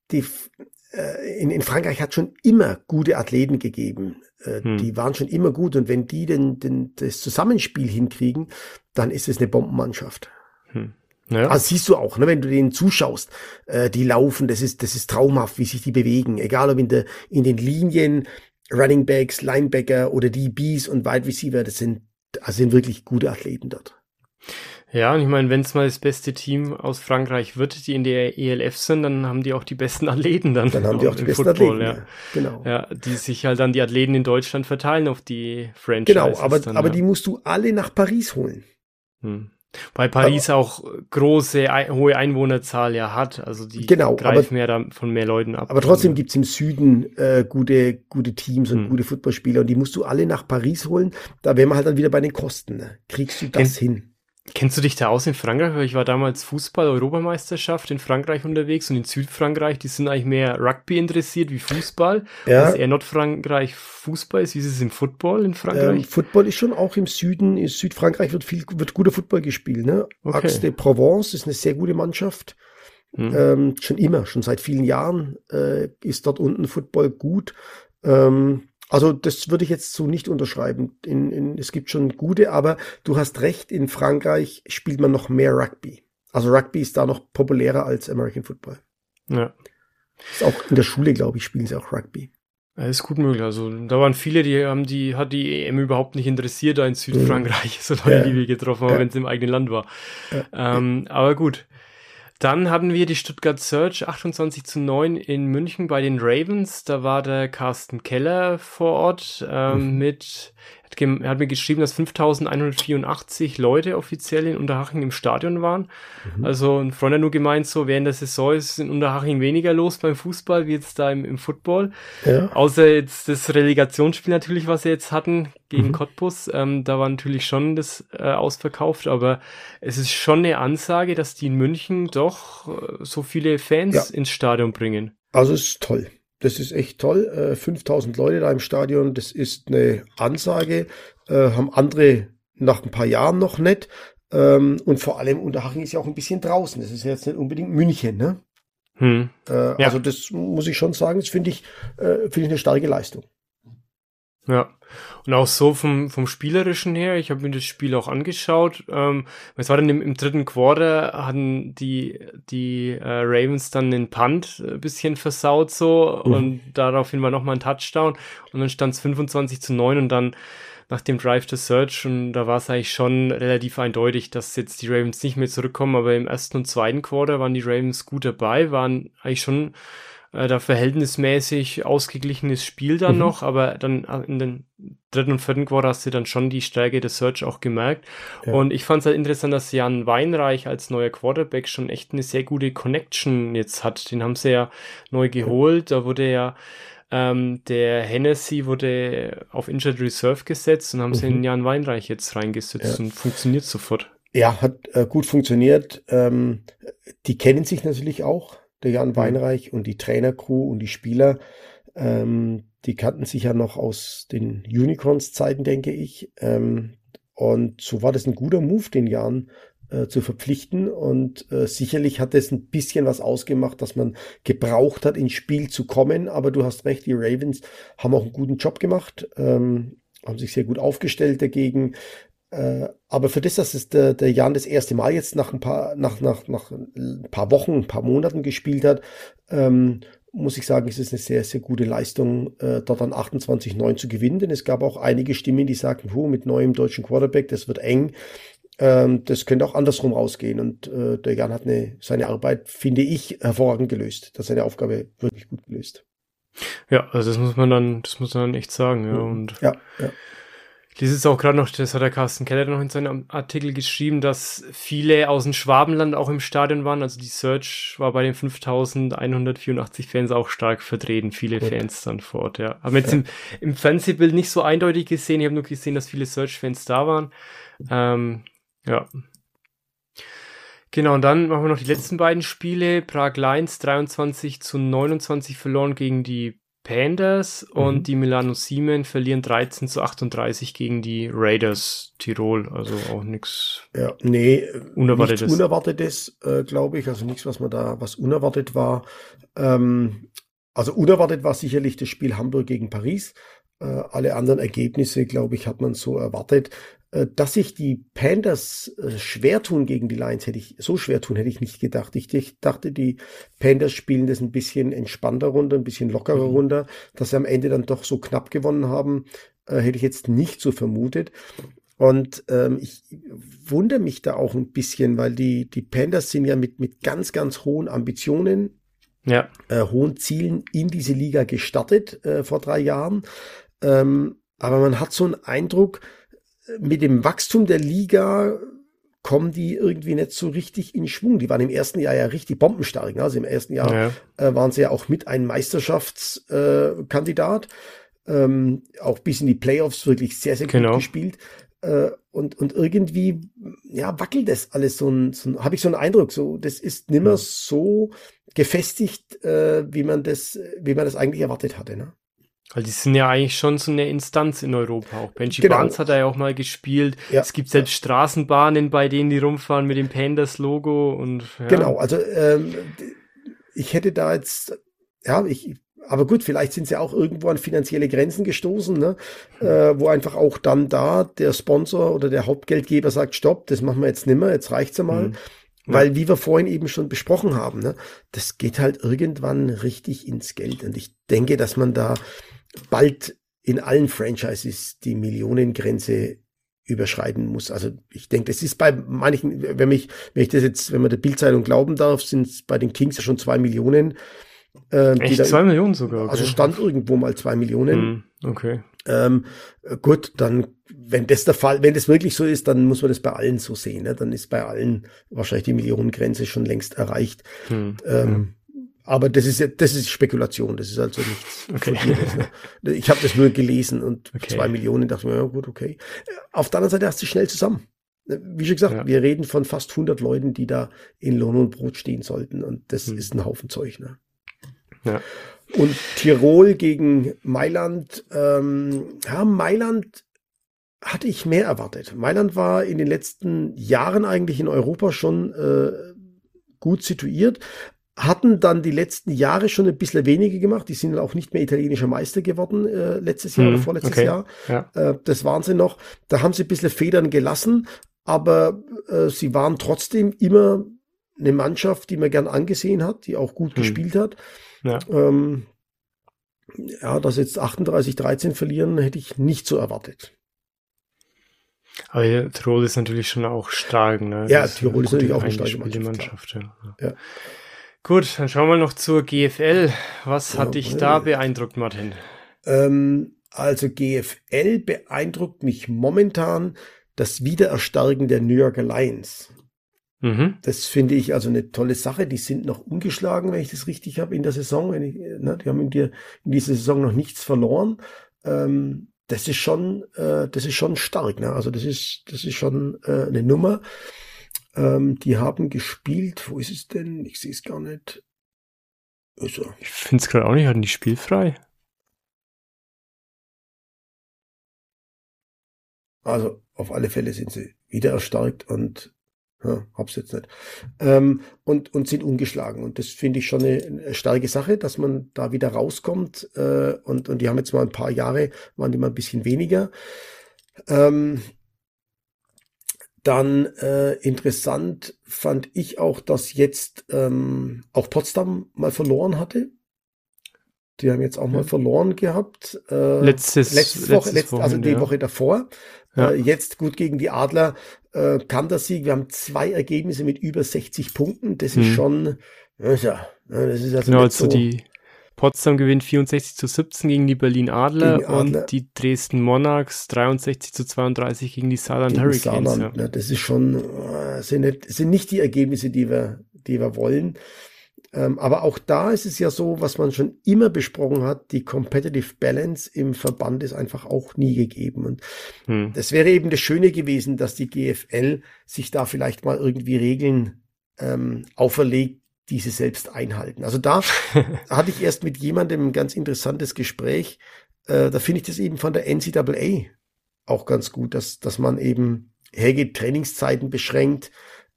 in Frankreich hat schon immer gute Athleten gegeben. Die waren schon immer gut und wenn die das Zusammenspiel hinkriegen, dann ist es eine Bombenmannschaft. Ja. Also siehst du auch, ne, wenn du denen zuschaust, die laufen, das ist traumhaft, wie sich die bewegen. Egal ob in den Linien, Running Backs, Linebacker oder DBs und Wide Receiver, das sind wirklich gute Athleten dort. Ja, und ich meine, wenn es mal das beste Team aus Frankreich wird, die in der ELF sind, dann haben die auch die besten Athleten dann. Dann haben die auch die besten Football, Athleten, ja. Genau. Ja, die sich halt dann die Athleten in Deutschland verteilen auf die Franchises. Genau, aber die musst du alle nach Paris holen. Weil Paris auch hohe Einwohnerzahl hat, also die greifen ja da von mehr Leuten ab. Aber trotzdem gibt's im Süden gute Teams und gute Footballspieler und die musst du alle nach Paris holen. Da wären wir halt dann wieder bei den Kosten. Ne? Kriegst du das hin? Kennst du dich da aus in Frankreich? Weil ich war damals Fußball-Europameisterschaft in Frankreich unterwegs und in Südfrankreich, die sind eigentlich mehr Rugby interessiert wie Fußball. Ja. Was eher Nordfrankreich Fußball ist. Wie ist es im Football in Frankreich? Football ist schon auch im Süden. In Südfrankreich wird guter Football gespielt. Ne? Okay. Aix de Provence ist eine sehr gute Mannschaft. Schon seit vielen Jahren ist dort unten Football gut. Also das würde ich jetzt so nicht unterschreiben. Es gibt schon gute, aber du hast recht, in Frankreich spielt man noch mehr Rugby. Also Rugby ist da noch populärer als American Football. Ja. Ist auch in der Schule, glaube ich, spielen sie auch Rugby. Ja, ist gut möglich. Also da waren viele, hat die EM überhaupt nicht interessiert da in Südfrankreich, so Leute, die wir getroffen haben, wenn es im eigenen Land war. Aber gut. Dann hatten wir die Stuttgart Surge 28-9 in München bei den Ravens. Da war der Carsten Keller vor Ort er hat mir geschrieben, dass 5.184 Leute offiziell in Unterhaching im Stadion waren. Also ein Freund hat nur gemeint, so während der Saison ist in Unterhaching weniger los beim Fußball wie jetzt da im Football. Ja. Außer jetzt das Relegationsspiel natürlich, was sie jetzt hatten gegen Cottbus. Da war natürlich schon das ausverkauft, aber es ist schon eine Ansage, dass die in München doch so viele Fans ins Stadion bringen. Also es ist toll. Das ist echt toll. 5.000 Leute da im Stadion, das ist eine Ansage. Haben andere nach ein paar Jahren noch nicht. Und vor allem Unterhaching ist ja auch ein bisschen draußen. Das ist jetzt nicht unbedingt München, ne? Also das muss ich schon sagen, das finde ich eine starke Leistung. Ja, und auch so vom Spielerischen her, ich habe mir das Spiel auch angeschaut, es war dann im dritten Quarter, hatten die Ravens dann den Punt ein bisschen versaut so und daraufhin war nochmal ein Touchdown und dann stand es 25-9 und dann nach dem Drive to Surge und da war es eigentlich schon relativ eindeutig, dass jetzt die Ravens nicht mehr zurückkommen, aber im ersten und zweiten Quarter waren die Ravens gut dabei, waren eigentlich schon da verhältnismäßig ausgeglichenes Spiel dann noch, aber dann in den dritten und vierten Quarter hast du dann schon die Stärke des Surge auch gemerkt. Ja. Und ich fand es halt interessant, dass Jan Weinreich als neuer Quarterback schon echt eine sehr gute Connection jetzt hat. Den haben sie ja neu geholt. Da wurde ja der Hennessy wurde auf Injured Reserve gesetzt und haben sie in Jan Weinreich jetzt reingesetzt und funktioniert sofort. Ja, hat gut funktioniert. Die kennen sich natürlich auch. Der Jan Weinreich und die Trainercrew und die Spieler, die kannten sich ja noch aus den Unicorns-Zeiten, denke ich. Und so war das ein guter Move, den Jan zu verpflichten. Und sicherlich hat es ein bisschen was ausgemacht, dass man gebraucht hat, ins Spiel zu kommen. Aber du hast recht, die Ravens haben auch einen guten Job gemacht, haben sich sehr gut aufgestellt dagegen. Aber für das, dass es der Jan das erste Mal jetzt nach ein paar Wochen, ein paar Monaten gespielt hat, muss ich sagen, ist es eine sehr, sehr gute Leistung, dort an 28-9 zu gewinnen. Denn es gab auch einige Stimmen, die sagten, mit neuem deutschen Quarterback, das wird eng. Das könnte auch andersrum rausgehen. Und der Jan hat seine Arbeit, finde ich, hervorragend gelöst. Das hat seine Aufgabe wirklich gut gelöst. Ja, also das muss man dann echt sagen. Ja, und ja. Ich lese es auch gerade noch, das hat der Carsten Keller noch in seinem Artikel geschrieben, dass viele aus dem Schwabenland auch im Stadion waren. Also die Search war bei den 5.184 Fans auch stark vertreten. Viele Fans dann vor Ort, ja. Haben jetzt im Fernsehbild nicht so eindeutig gesehen. Ich habe nur gesehen, dass viele Search-Fans da waren. Ja. Genau, und dann machen wir noch die letzten beiden Spiele. Prag Lions 23-29 verloren gegen die Panthers und die Milano Siemen verlieren 13-38 gegen die Raiders Tirol. Also auch nichts Unerwartetes, glaube ich. Also nichts, was unerwartet war. Also unerwartet war sicherlich das Spiel Hamburg gegen Paris. Alle anderen Ergebnisse, glaube ich, hat man so erwartet. Dass sich die Panthers schwer tun gegen die Lions, hätte ich nicht gedacht. Ich dachte, die Panthers spielen das ein bisschen entspannter runter, ein bisschen lockerer runter. Dass sie am Ende dann doch so knapp gewonnen haben, hätte ich jetzt nicht so vermutet. Und ich wundere mich da auch ein bisschen, weil die Panthers sind ja mit ganz, ganz hohen Ambitionen, hohen Zielen in diese Liga gestartet vor 3 Jahren. Aber man hat so einen Eindruck, mit dem Wachstum der Liga kommen die irgendwie nicht so richtig in Schwung. Die waren im ersten Jahr ja richtig bombenstark. Ne? Also im ersten Jahr waren sie ja auch mit ein Meisterschaftskandidat. Auch bis in die Playoffs wirklich sehr, sehr gut gespielt. Und irgendwie, wackelt das alles habe ich so einen Eindruck, das ist nimmer so gefestigt, wie man das eigentlich erwartet hatte, ne? Weil die sind ja eigentlich schon so eine Instanz in Europa auch. Benji Barnes hat da ja auch mal gespielt. Ja, es gibt selbst Straßenbahnen, bei denen die rumfahren mit dem Panthers-Logo und Genau, also ich hätte da jetzt, aber gut, vielleicht sind sie auch irgendwo an finanzielle Grenzen gestoßen, ne? Wo einfach auch dann da der Sponsor oder der Hauptgeldgeber sagt, stopp, das machen wir jetzt nimmer, jetzt reicht's ja mal. Weil, wie wir vorhin eben schon besprochen haben, ne, das geht halt irgendwann richtig ins Geld. Und ich denke, dass man da bald in allen Franchises die Millionengrenze überschreiten muss. Also ich denke, das ist bei manchen, wenn man der Bildzeitung glauben darf, sind es bei den Kings ja schon 2 Millionen. Echt? 2 Millionen sogar? Okay. Also stand irgendwo mal 2 Millionen. Okay. Gut, dann, wenn das wirklich so ist, dann muss man das bei allen so sehen. Ne? Dann ist bei allen wahrscheinlich die Millionengrenze schon längst erreicht. Aber das ist Spekulation, das ist also nichts. Okay. Ne? Ich habe das nur gelesen und 2 Millionen, dachte ich mir, ja gut, okay. Auf der anderen Seite hast du schnell zusammen. Wie schon gesagt, wir reden von fast 100 Leuten, die da in Lohn und Brot stehen sollten und das ist ein Haufen Zeug. Ne? Ja. Und Tirol gegen Mailand, Mailand hatte ich mehr erwartet. Mailand war in den letzten Jahren eigentlich in Europa schon gut situiert, hatten dann die letzten Jahre schon ein bisschen weniger gemacht. Die sind auch nicht mehr italienischer Meister geworden letztes Jahr oder vorletztes Jahr. Ja. Das waren sie noch. Da haben sie ein bisschen Federn gelassen, aber sie waren trotzdem immer eine Mannschaft, die man gern angesehen hat, die auch gut gespielt hat. Ja. Dass jetzt 38-13 verlieren, hätte ich nicht so erwartet. Aber ja, Tirol ist natürlich schon auch stark, ne? Ja, Tirol ist natürlich auch eine starke Mannschaft. Ja. Gut, dann schauen wir noch zur GFL. Was hat dich da beeindruckt, Martin? Also GFL beeindruckt mich momentan das Wiedererstarken der New Yorker Lions. Das finde ich also eine tolle Sache. Die sind noch ungeschlagen, wenn ich das richtig habe, in der Saison. Die haben in dieser Saison noch nichts verloren. Das ist schon stark. Ne? Also das ist schon eine Nummer. Die haben gespielt. Wo ist es denn? Ich sehe es gar nicht. Also. Ich finde es gerade auch nicht. Hatten die spielfrei? Also auf alle Fälle sind sie wieder erstarkt und hab's jetzt nicht. Und sind ungeschlagen. Und das finde ich schon eine starke Sache, dass man da wieder rauskommt. Und die haben jetzt mal ein paar Jahre, waren die mal ein bisschen weniger. Dann interessant fand ich auch, dass jetzt auch Potsdam mal verloren hatte. Die haben jetzt auch mal verloren gehabt. Letzte Woche, also die Woche davor. Ja. Jetzt gut gegen die Adler. Kantersieg. Wir haben 2 Ergebnisse mit über 60 Punkten. Das ist schon, das ist also genau, also die Potsdam gewinnt 64-17 gegen die Berlin Adler und die Dresden Monarchs 63-32 gegen die Saarland Hurricanes. Saarland, ja. Das ist schon, sind nicht die Ergebnisse, die wir wollen. Aber auch da ist es ja so, was man schon immer besprochen hat, die Competitive Balance im Verband ist einfach auch nie gegeben. Und das wäre eben das Schöne gewesen, dass die GFL sich da vielleicht mal irgendwie Regeln auferlegt, die sie selbst einhalten. Also da hatte ich erst mit jemandem ein ganz interessantes Gespräch. Da finde ich das eben von der NCAA auch ganz gut, dass man eben hergeht, Trainingszeiten beschränkt,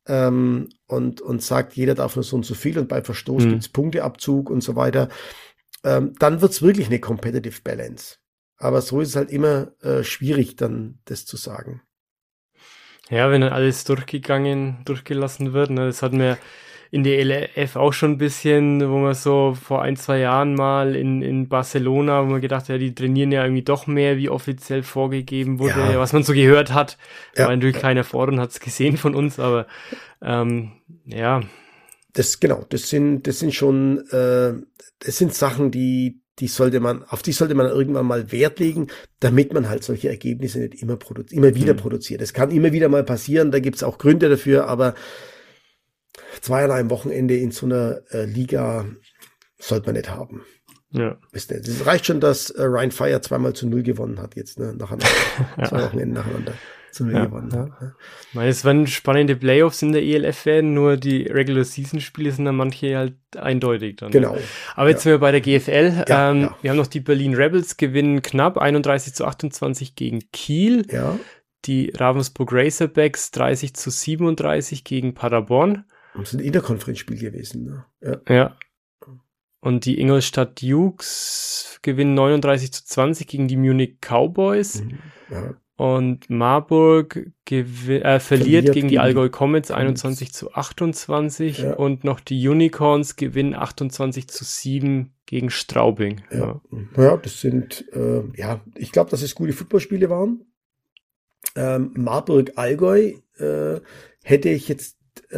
und sagt, jeder darf nur so und so viel und bei Verstoß gibt's Punkteabzug und so weiter, dann wird's wirklich eine Competitive Balance. Aber so ist es halt immer schwierig, dann das zu sagen. Ja, wenn dann alles durchgelassen wird, ne, das hatten wir in der ELF auch schon ein bisschen, wo man so vor 1-2 Jahren mal in Barcelona, wo man gedacht hat, ja, die trainieren ja irgendwie doch mehr, wie offiziell vorgegeben wurde, was man so gehört hat. War natürlich keiner vor und hat es gesehen von uns, aber ja. Das sind schon, das sind Sachen, auf die sollte man irgendwann mal Wert legen, damit man halt solche Ergebnisse nicht immer wieder produziert. Das kann immer wieder mal passieren, da gibt's auch Gründe dafür, aber 2 an einem Wochenende in so einer Liga sollte man nicht haben. Ja. Es reicht schon, dass Ryan Fire 2-0 gewonnen hat jetzt, ne, nacheinander. 2 Wochenende nacheinander. Gewonnen. Ja. Ich meine, es werden spannende Playoffs in der ELF werden, nur die Regular-Season-Spiele sind dann manche halt eindeutig dann. Genau. Aber jetzt sind wir bei der GFL. Wir haben noch die Berlin Rebels, gewinnen knapp 31-28 gegen Kiel. Ja. Die Ravensburg Razorbacks 30-37 gegen Paderborn. Das ist ein Interkonferenzspiel gewesen. Ne? Ja. Und die Ingolstadt Dukes gewinnen 39-20 gegen die Munich Cowboys. Ja. Und Marburg verliert gegen die Allgäu Comets 21-28. Ja. Und noch die Unicorns gewinnen 28-7 gegen Straubing. Ja, das sind, ich glaube, dass es gute Footballspiele waren. Marburg-Allgäu hätte ich jetzt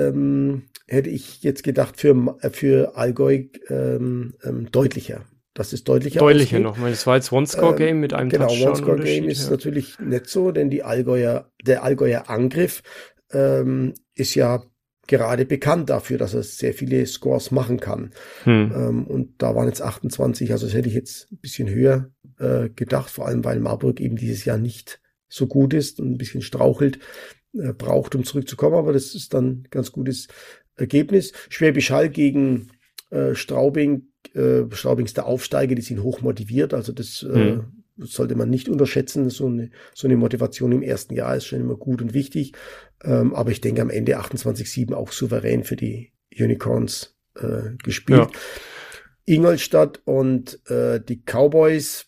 gedacht für Allgäu deutlicher. Das ist deutlicher noch, weil das war jetzt One-Score-Game mit einem Touchdown. Genau, One-Score-Game ist natürlich nicht so, denn der Allgäuer Angriff ist ja gerade bekannt dafür, dass er sehr viele Scores machen kann. Und da waren jetzt 28, also das hätte ich jetzt ein bisschen höher gedacht, vor allem weil Marburg eben dieses Jahr nicht so gut ist und ein bisschen strauchelt, braucht, um zurückzukommen, aber das ist dann ein ganz gutes Ergebnis. Schwäbisch Hall gegen Straubing. Straubing ist der Aufsteiger, die sind hoch motiviert, also das sollte man nicht unterschätzen. So eine Motivation im ersten Jahr ist schon immer gut und wichtig, aber ich denke am Ende 28-7 auch souverän für die Unicorns gespielt. Ja. Ingolstadt und die Cowboys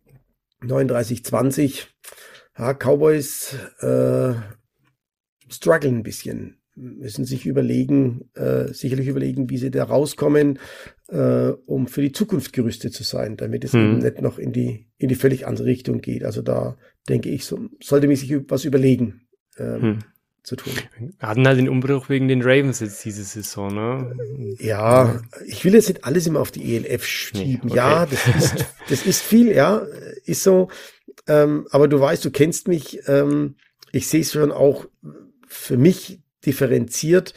39-20. Ja, Cowboys strugglen ein bisschen. Müssen sich sicherlich überlegen, wie sie da rauskommen, um für die Zukunft gerüstet zu sein, damit es eben nicht noch in die völlig andere Richtung geht. Also da denke ich, sollte man sich was überlegen zu tun. Wir hatten halt den Umbruch wegen den Ravens jetzt diese Saison, ne? Ja, ich will jetzt nicht alles immer auf die ELF schieben. Nee, okay. Ja, das ist viel, ja, ist so. Aber du weißt, du kennst mich. Ich sehe es schon auch für mich differenziert.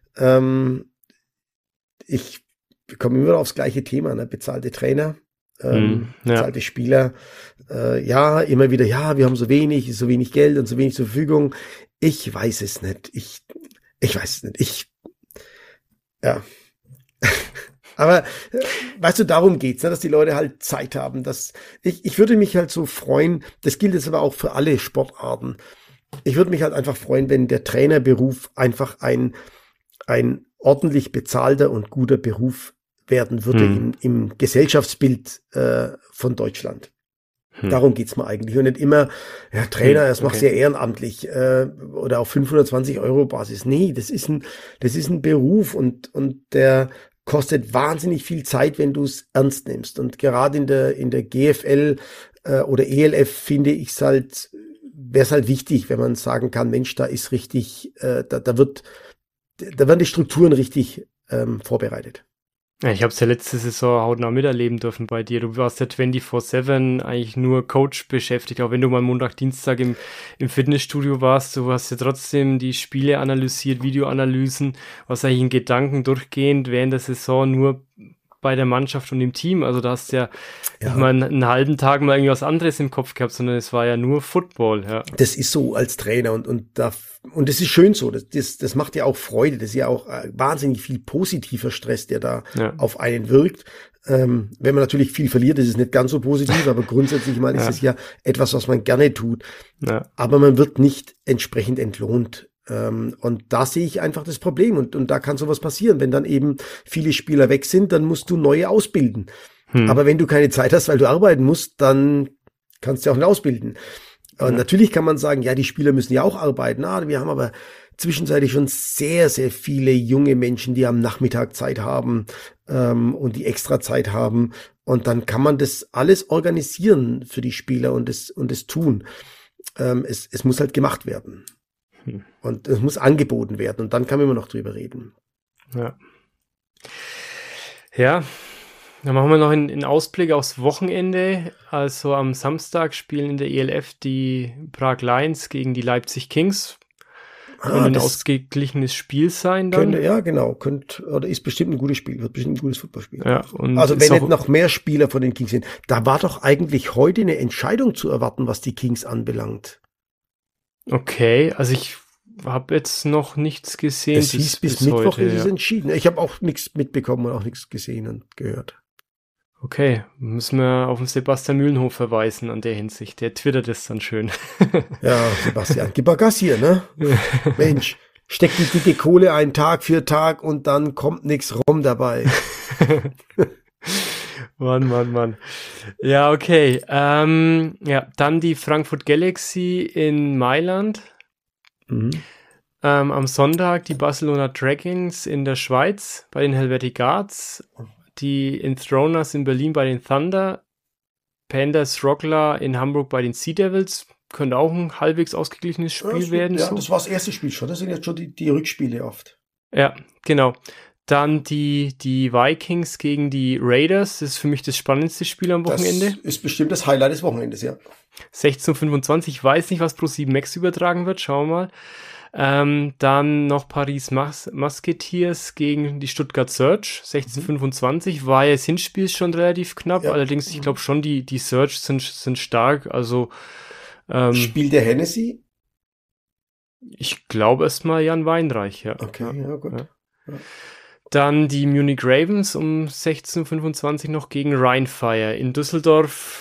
Ich komme immer aufs gleiche Thema, ne? Bezahlte Trainer, bezahlte Spieler. Immer wieder, wir haben so wenig Geld und so wenig zur Verfügung. Ich weiß es nicht. Ich weiß es nicht. Aber weißt du, darum geht's, ne, dass die Leute halt Zeit haben. Ich würde mich halt so freuen, das gilt jetzt aber auch für alle Sportarten. Ich würde mich halt einfach freuen, wenn der Trainerberuf einfach ein ordentlich bezahlter und guter Beruf werden würde im Gesellschaftsbild von Deutschland. Darum geht's mir eigentlich. Und nicht immer, ja, Trainer, das machst du ja ehrenamtlich oder auf 520 € Basis. Nee, das ist ein Beruf und der kostet wahnsinnig viel Zeit, wenn du es ernst nimmst. Und gerade in der GFL oder ELF finde ich es halt, wäre es halt wichtig, wenn man sagen kann, Mensch, da ist richtig, da werden die Strukturen richtig vorbereitet. Ja, ich habe es ja letzte Saison hautnah miterleben dürfen bei dir. Du warst ja 24/7 eigentlich nur Coach beschäftigt, auch wenn du mal Montag, Dienstag im Fitnessstudio warst. Du hast ja trotzdem die Spiele analysiert, Videoanalysen, was eigentlich in Gedanken durchgehend während der Saison nur bei der Mannschaft und im Team. Also da hast du ja nicht mal einen halben Tag mal irgendwas anderes im Kopf gehabt, sondern es war ja nur Football. Ja. Das ist so als Trainer und das ist schön so. Das macht ja auch Freude. Das ist ja auch wahnsinnig viel positiver Stress, der da auf einen wirkt. Wenn man natürlich viel verliert, ist es nicht ganz so positiv, aber grundsätzlich mal ist es ja etwas, was man gerne tut. Ja. Aber man wird nicht entsprechend entlohnt. Und da sehe ich einfach das Problem und da kann sowas passieren. Wenn dann eben viele Spieler weg sind, dann musst du neue ausbilden. Aber wenn du keine Zeit hast, weil du arbeiten musst, dann kannst du auch nicht ausbilden. Und natürlich kann man sagen, ja, die Spieler müssen ja auch arbeiten. Wir haben aber zwischenzeitlich schon sehr, sehr viele junge Menschen, die am Nachmittag Zeit haben und die extra Zeit haben. Und dann kann man das alles organisieren für die Spieler und es tun. Es muss halt gemacht werden. Und es muss angeboten werden. Und dann kann man immer noch drüber reden. Ja. Dann machen wir noch einen Ausblick aufs Wochenende. Also am Samstag spielen in der ELF die Prag Lions gegen die Leipzig Kings. Könnte ein ausgeglichenes Spiel sein dann. Oder ist bestimmt ein gutes Spiel. Wird bestimmt ein gutes Footballspiel. Ja, und also wenn nicht noch mehr Spieler von den Kings sind. Da war doch eigentlich heute eine Entscheidung zu erwarten, was die Kings anbelangt. Okay, also ich habe jetzt noch nichts gesehen. Es hieß bis Mittwoch ist es entschieden. Ich habe auch nichts mitbekommen und auch nichts gesehen und gehört. Okay, müssen wir auf den Sebastian Mühlenhof verweisen an der Hinsicht. Der twittert es dann schön. Ja, Sebastian, gib mal Gas hier, ne? Mensch, steck die dicke Kohle einen Tag für Tag und dann kommt nichts rum dabei. Mann. Ja, okay. Dann die Frankfurt Galaxy in Mailand. Am Sonntag die Barcelona Dragons in der Schweiz bei den Helvetigards. Die Enthroners in Berlin bei den Thunder, Panthers Rockler in Hamburg bei den Sea Devils. Könnte auch ein halbwegs ausgeglichenes Spiel werden. Ja, so. Das war das erste Spiel schon. Das sind jetzt schon die Rückspiele oft. Ja, genau. Dann die Vikings gegen die Raiders. Das ist für mich das spannendste Spiel am Wochenende. Das ist bestimmt das Highlight des Wochenendes, ja. 16:25. Ich weiß nicht, was Pro7 Max übertragen wird. Schauen wir mal. Dann noch Paris Musketeers gegen die Stuttgart Surge, 16:25, war ja das Hinspiel schon relativ knapp, allerdings ich glaube schon, die Surge sind stark, also Spiel der Hennessy? Ich glaube erstmal Jan Weinreich, ja. Okay, ja gut. Ja. Dann die Munich Ravens um 16:25 noch gegen Rheinfire in Düsseldorf,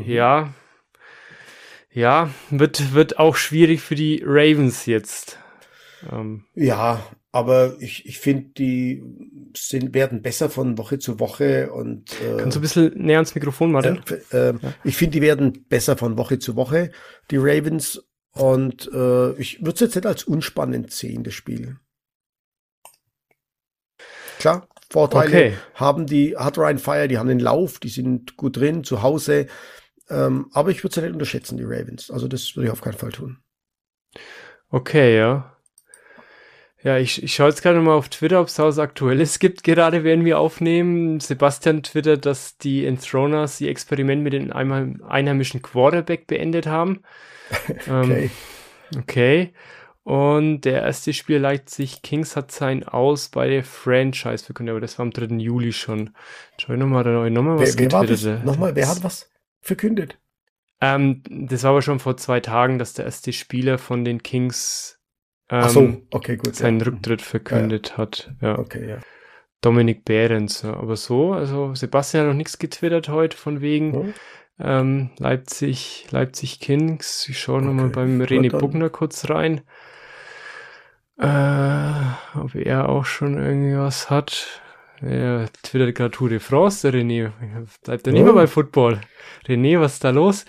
wird auch schwierig für die Ravens jetzt. Ja, aber ich finde, die werden besser von Woche zu Woche und kannst du ein bisschen näher ans Mikrofon, Martin? Ich finde, die werden besser von Woche zu Woche, die Ravens, und ich würde es jetzt nicht als unspannend sehen, das Spiel. Klar, Vorteile hat Rheinfire, die haben den Lauf, die sind gut drin, zu Hause. Aber ich würde es ja nicht unterschätzen, die Ravens. Also das würde ich auf keinen Fall tun. Okay, ja. Ja, ich schaue jetzt gerade mal auf Twitter, ob es da was Aktuelles gibt, gerade während wir aufnehmen. Sebastian twittert, dass die Enthroners die Experiment mit dem einheimischen Quarterback beendet haben. Okay. Und der erste Spiel Leipzig Kings hat sein Aus bei der Franchise verkündet, aber das war am 3. Juli schon. Schau nochmal, da nochmal was getwittert. Wer hat was verkündet? Das war aber schon vor 2 Tagen, dass der erste Spieler von den Kings okay, gut, seinen Rücktritt verkündet hat. Ja. Okay, ja. Dominik Behrens. Ja. Aber so, also Sebastian hat noch nichts getwittert heute von wegen Leipzig Kings. Ich schaue nochmal beim René Buckner kurz rein. Ob er auch schon irgendwas hat. Er twittert gerade Tour de France, der René. Bleibt er nicht mehr bei Football. René, was ist da los?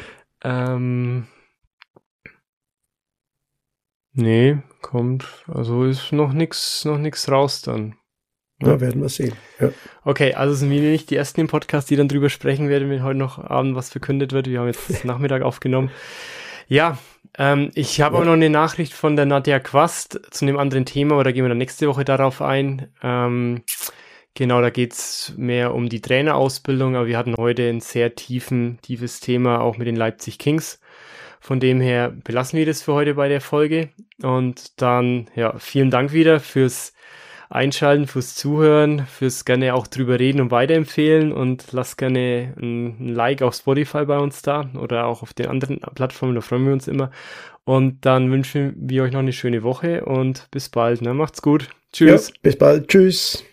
Nee, kommt. Also ist noch nix raus dann. Ja, werden wir sehen. Ja. Okay, also sind wir nicht die Ersten im Podcast, die dann drüber sprechen werden, wenn heute noch Abend was verkündet wird. Wir haben jetzt Nachmittag aufgenommen. Ja, ich habe auch noch eine Nachricht von der Nadja Quast zu einem anderen Thema, aber da gehen wir dann nächste Woche darauf ein. Genau, da geht's mehr um die Trainerausbildung, aber wir hatten heute ein sehr tiefes Thema, auch mit den Leipzig Kings. Von dem her belassen wir das für heute bei der Folge. Und dann, ja, vielen Dank wieder fürs Einschalten, fürs Zuhören, fürs gerne auch drüber reden und weiterempfehlen, und lasst gerne ein Like auf Spotify bei uns da oder auch auf den anderen Plattformen, da freuen wir uns immer. Und dann wünschen wir euch noch eine schöne Woche und bis bald. Ne? Macht's gut. Tschüss. Ja, bis bald. Tschüss.